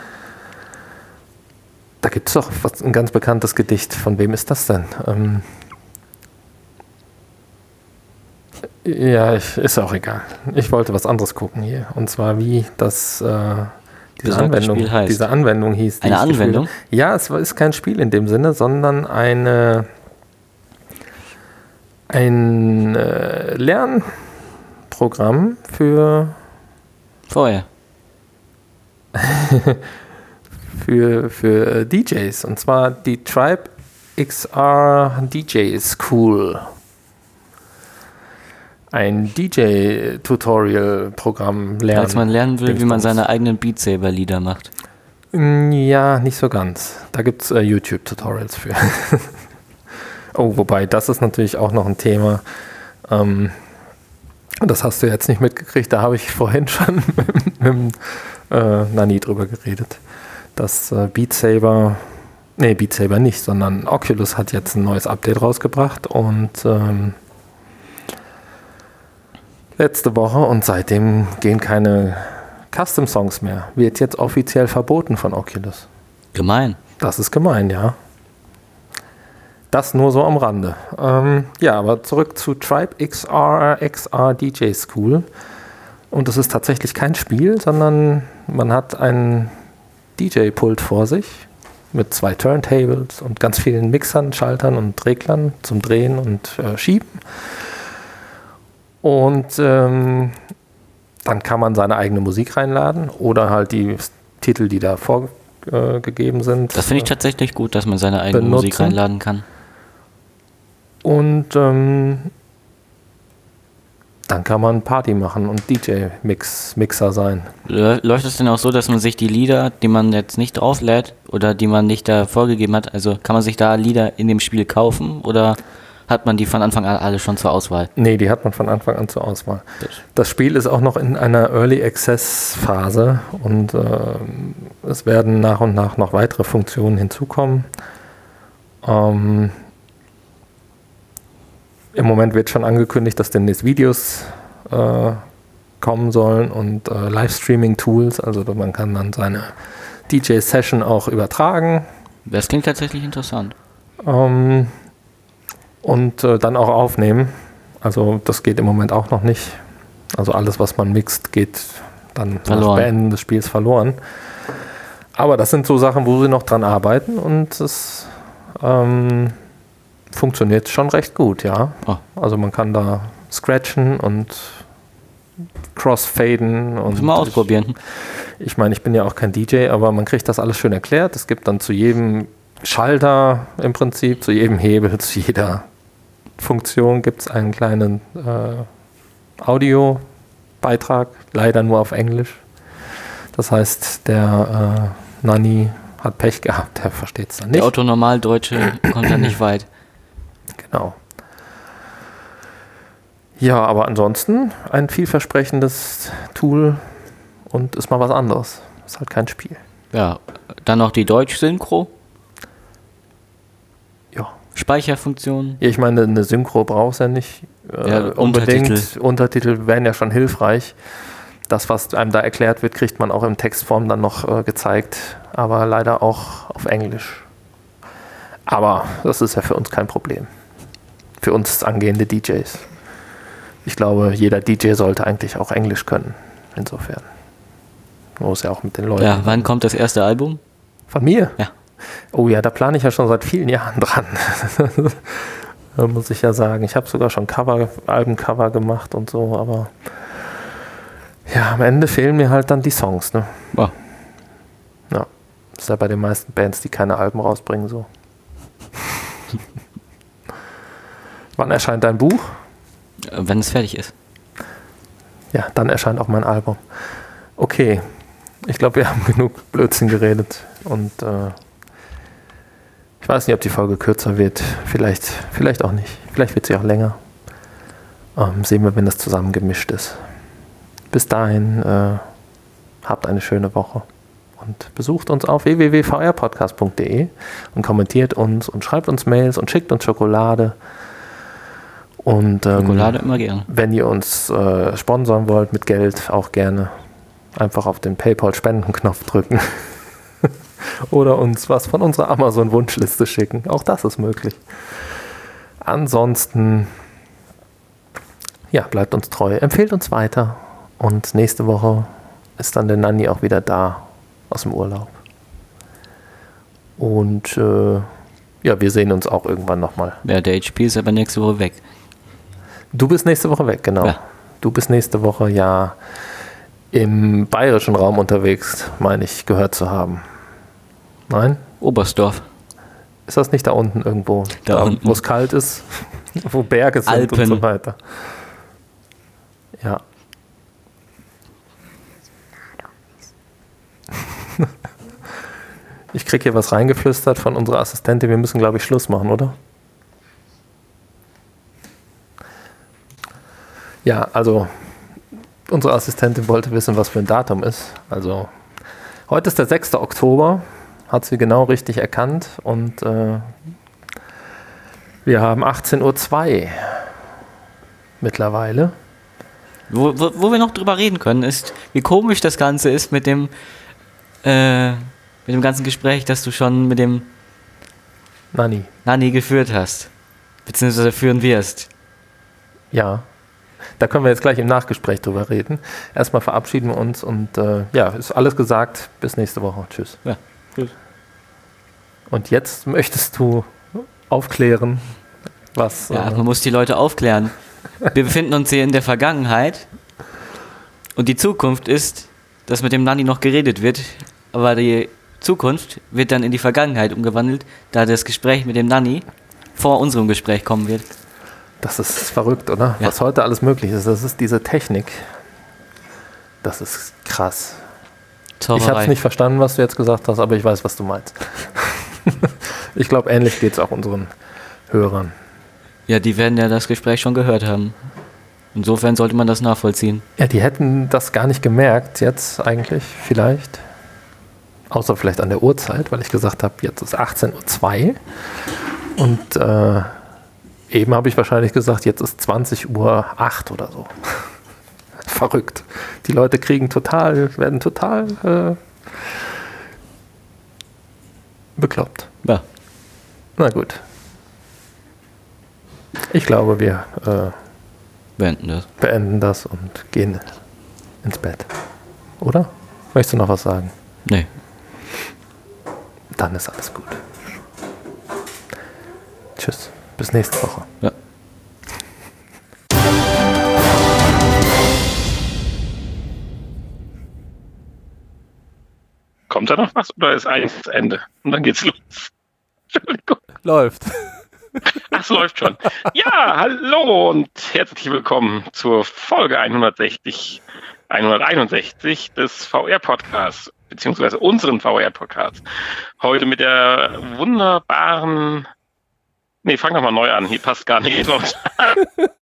Speaker 2: Da gibt es doch ein ganz bekanntes Gedicht. Von wem ist das denn? Ja, ist auch egal. Ich wollte was anderes gucken hier. Und zwar, wie das diese Anwendung hieß.
Speaker 3: Eine Anwendung?
Speaker 2: Ja, es ist kein Spiel in dem Sinne, sondern ein Lernprogramm für für DJs. Und zwar die Tribe XR DJ School. Ein DJ-Tutorial-Programm lernen.
Speaker 3: Als man lernen will, wie man seine eigenen Beat Saber-Lieder macht.
Speaker 2: Ja, nicht so ganz. Da gibt es YouTube-Tutorials für. Oh, wobei, das ist natürlich auch noch ein Thema. Das hast du jetzt nicht mitgekriegt. Da habe ich vorhin schon mit Nani drüber geredet. Dass Beat Saber nicht, sondern Oculus hat jetzt ein neues Update rausgebracht und letzte Woche und seitdem gehen keine Custom-Songs mehr. Wird jetzt offiziell verboten von Oculus.
Speaker 3: Gemein.
Speaker 2: Das ist gemein, ja. Das nur so am Rande. Ja, aber zurück zu Tribe XR DJ School. Und es ist tatsächlich kein Spiel, sondern man hat ein DJ-Pult vor sich mit 2 Turntables und ganz vielen Mixern, Schaltern und Reglern zum Drehen und Schieben. Und dann kann man seine eigene Musik reinladen oder halt die Titel, die da vorgegeben sind.
Speaker 3: Das finde ich tatsächlich gut, dass man seine eigene Musik reinladen kann.
Speaker 2: Und dann kann man Party machen und DJ-Mixer sein.
Speaker 3: Läuft es denn auch so, dass man sich die Lieder, die man jetzt nicht drauflädt oder die man nicht da vorgegeben hat, also kann man sich da Lieder in dem Spiel kaufen oder hat man die von Anfang an alle schon zur Auswahl?
Speaker 2: Nee, die hat man von Anfang an zur Auswahl. Das Spiel ist auch noch in einer Early Access Phase und es werden nach und nach noch weitere Funktionen hinzukommen. Im Moment wird schon angekündigt, dass demnächst Videos kommen sollen und Livestreaming-Tools, also man kann dann seine DJ-Session auch übertragen.
Speaker 3: Das klingt tatsächlich interessant.
Speaker 2: Und dann auch aufnehmen. Also das geht im Moment auch noch nicht. Also alles, was man mixt, geht dann nach Beenden des Spiels verloren. Aber das sind so Sachen, wo sie noch dran arbeiten und es funktioniert schon recht gut, ja. Oh. Also man kann da scratchen und crossfaden. Und
Speaker 3: mal ausprobieren.
Speaker 2: Ich meine, ich bin ja auch kein DJ, aber man kriegt das alles schön erklärt. Es gibt dann zu jedem Schalter im Prinzip, zu jedem Hebel, zu jeder Funktion gibt es einen kleinen Audiobeitrag, leider nur auf Englisch. Das heißt, der Nani hat Pech gehabt, der versteht es dann nicht.
Speaker 3: Der Autonormaldeutsche kommt da nicht weit.
Speaker 2: Genau. Ja, aber ansonsten ein vielversprechendes Tool und ist mal was anderes. Ist halt kein Spiel.
Speaker 3: Ja, dann noch die Deutsch-Synchro.
Speaker 2: Ja.
Speaker 3: Speicherfunktion.
Speaker 2: Ja, ich meine, eine Synchro brauchst du ja nicht unbedingt. Untertitel wären ja schon hilfreich. Das, was einem da erklärt wird, kriegt man auch in Textform dann noch gezeigt, aber leider auch auf Englisch. Aber das ist ja für uns kein Problem. Für uns angehende DJs. Ich glaube, jeder DJ sollte eigentlich auch Englisch können. Insofern. Man muss ja auch mit den Leuten.
Speaker 3: Ja, wann kommt das erste Album?
Speaker 2: Von mir?
Speaker 3: Ja.
Speaker 2: Oh ja, da plane ich ja schon seit vielen Jahren dran. Da muss ich ja sagen. Ich habe sogar schon Albencover gemacht und so, aber ja, am Ende fehlen mir halt dann die Songs, ne?
Speaker 3: Oh.
Speaker 2: Ja. Das ist ja bei den meisten Bands, die keine Alben rausbringen, so. Wann erscheint dein Buch?
Speaker 3: Wenn es fertig ist.
Speaker 2: Ja, dann erscheint auch mein Album. Okay. Ich glaube, wir haben genug Blödsinn geredet und ich weiß nicht, ob die Folge kürzer wird. Vielleicht auch nicht. Vielleicht wird sie auch länger. Sehen wir, wenn das zusammengemischt ist. Bis dahin, habt eine schöne Woche und besucht uns auf www.vrpodcast.de und kommentiert uns und schreibt uns Mails und schickt uns Schokolade. Und
Speaker 3: Schokolade immer gerne.
Speaker 2: Wenn ihr uns sponsern wollt mit Geld, auch gerne einfach auf den PayPal-Spendenknopf drücken oder uns was von unserer Amazon-Wunschliste schicken. Auch das ist möglich. Ansonsten ja, bleibt uns treu, empfehlt uns weiter. Und nächste Woche ist dann der Nanni auch wieder da aus dem Urlaub. Und ja, wir sehen uns auch irgendwann nochmal.
Speaker 3: Ja, der HP ist aber nächste Woche weg.
Speaker 2: Du bist nächste Woche weg, genau. Ja. Du bist nächste Woche ja im bayerischen Raum unterwegs, meine ich, gehört zu haben. Nein?
Speaker 3: Oberstdorf.
Speaker 2: Ist das nicht da unten irgendwo?
Speaker 3: Da unten.
Speaker 2: Wo es kalt ist, wo Berge sind
Speaker 3: Alpen.
Speaker 2: Und so weiter. Ja. Ich kriege hier was reingeflüstert von unserer Assistentin. Wir müssen, glaube ich, Schluss machen, oder? Ja, also unsere Assistentin wollte wissen, was für ein Datum ist. Also heute ist der 6. Oktober, hat sie genau richtig erkannt. Und wir haben 18:02 Uhr mittlerweile.
Speaker 3: Wo wir noch drüber reden können, ist, wie komisch das Ganze ist mit dem ganzen Gespräch, das du schon mit dem Nanni geführt hast. Beziehungsweise führen wirst.
Speaker 2: Ja, da können wir jetzt gleich im Nachgespräch drüber reden. Erstmal verabschieden wir uns und ja, ist alles gesagt. Bis nächste Woche. Tschüss.
Speaker 3: Ja, tschüss.
Speaker 2: Und jetzt möchtest du aufklären, was...
Speaker 3: Ja, man muss die Leute aufklären. Wir befinden uns hier in der Vergangenheit und die Zukunft ist, dass mit dem Nanni noch geredet wird, aber die Zukunft wird dann in die Vergangenheit umgewandelt, da das Gespräch mit dem Nanni vor unserem Gespräch kommen wird.
Speaker 2: Das ist verrückt, oder? Ja. Was heute alles möglich ist, das ist diese Technik. Das ist krass. Zauberei. Ich habe es nicht verstanden, was du jetzt gesagt hast, aber ich weiß, was du meinst. Ich glaube, ähnlich geht es auch unseren Hörern.
Speaker 3: Ja, die werden ja das Gespräch schon gehört haben. Insofern sollte man das nachvollziehen.
Speaker 2: Ja, die hätten das gar nicht gemerkt jetzt eigentlich, vielleicht. Außer vielleicht an der Uhrzeit, weil ich gesagt habe, jetzt ist 18:02 Uhr. Und eben habe ich wahrscheinlich gesagt, jetzt ist 20:08 Uhr oder so. Verrückt. Die Leute werden total bekloppt.
Speaker 3: Ja.
Speaker 2: Na gut. Ich glaube, wir beenden das und gehen ins Bett. Oder? Möchtest du noch was sagen?
Speaker 3: Nee.
Speaker 2: Dann ist alles gut. Tschüss. Bis nächste Woche.
Speaker 3: Ja.
Speaker 1: Kommt da noch was oder ist eigentlich das Ende? Und dann geht's los. Entschuldigung.
Speaker 2: Läuft.
Speaker 1: Ach, es läuft schon. Ja, hallo und herzlich willkommen zur Folge 161 des VR-Podcasts, beziehungsweise unseren VR-Podcasts. Heute mit der wunderbaren... Nee, fang doch mal neu an. Hier passt gar nicht.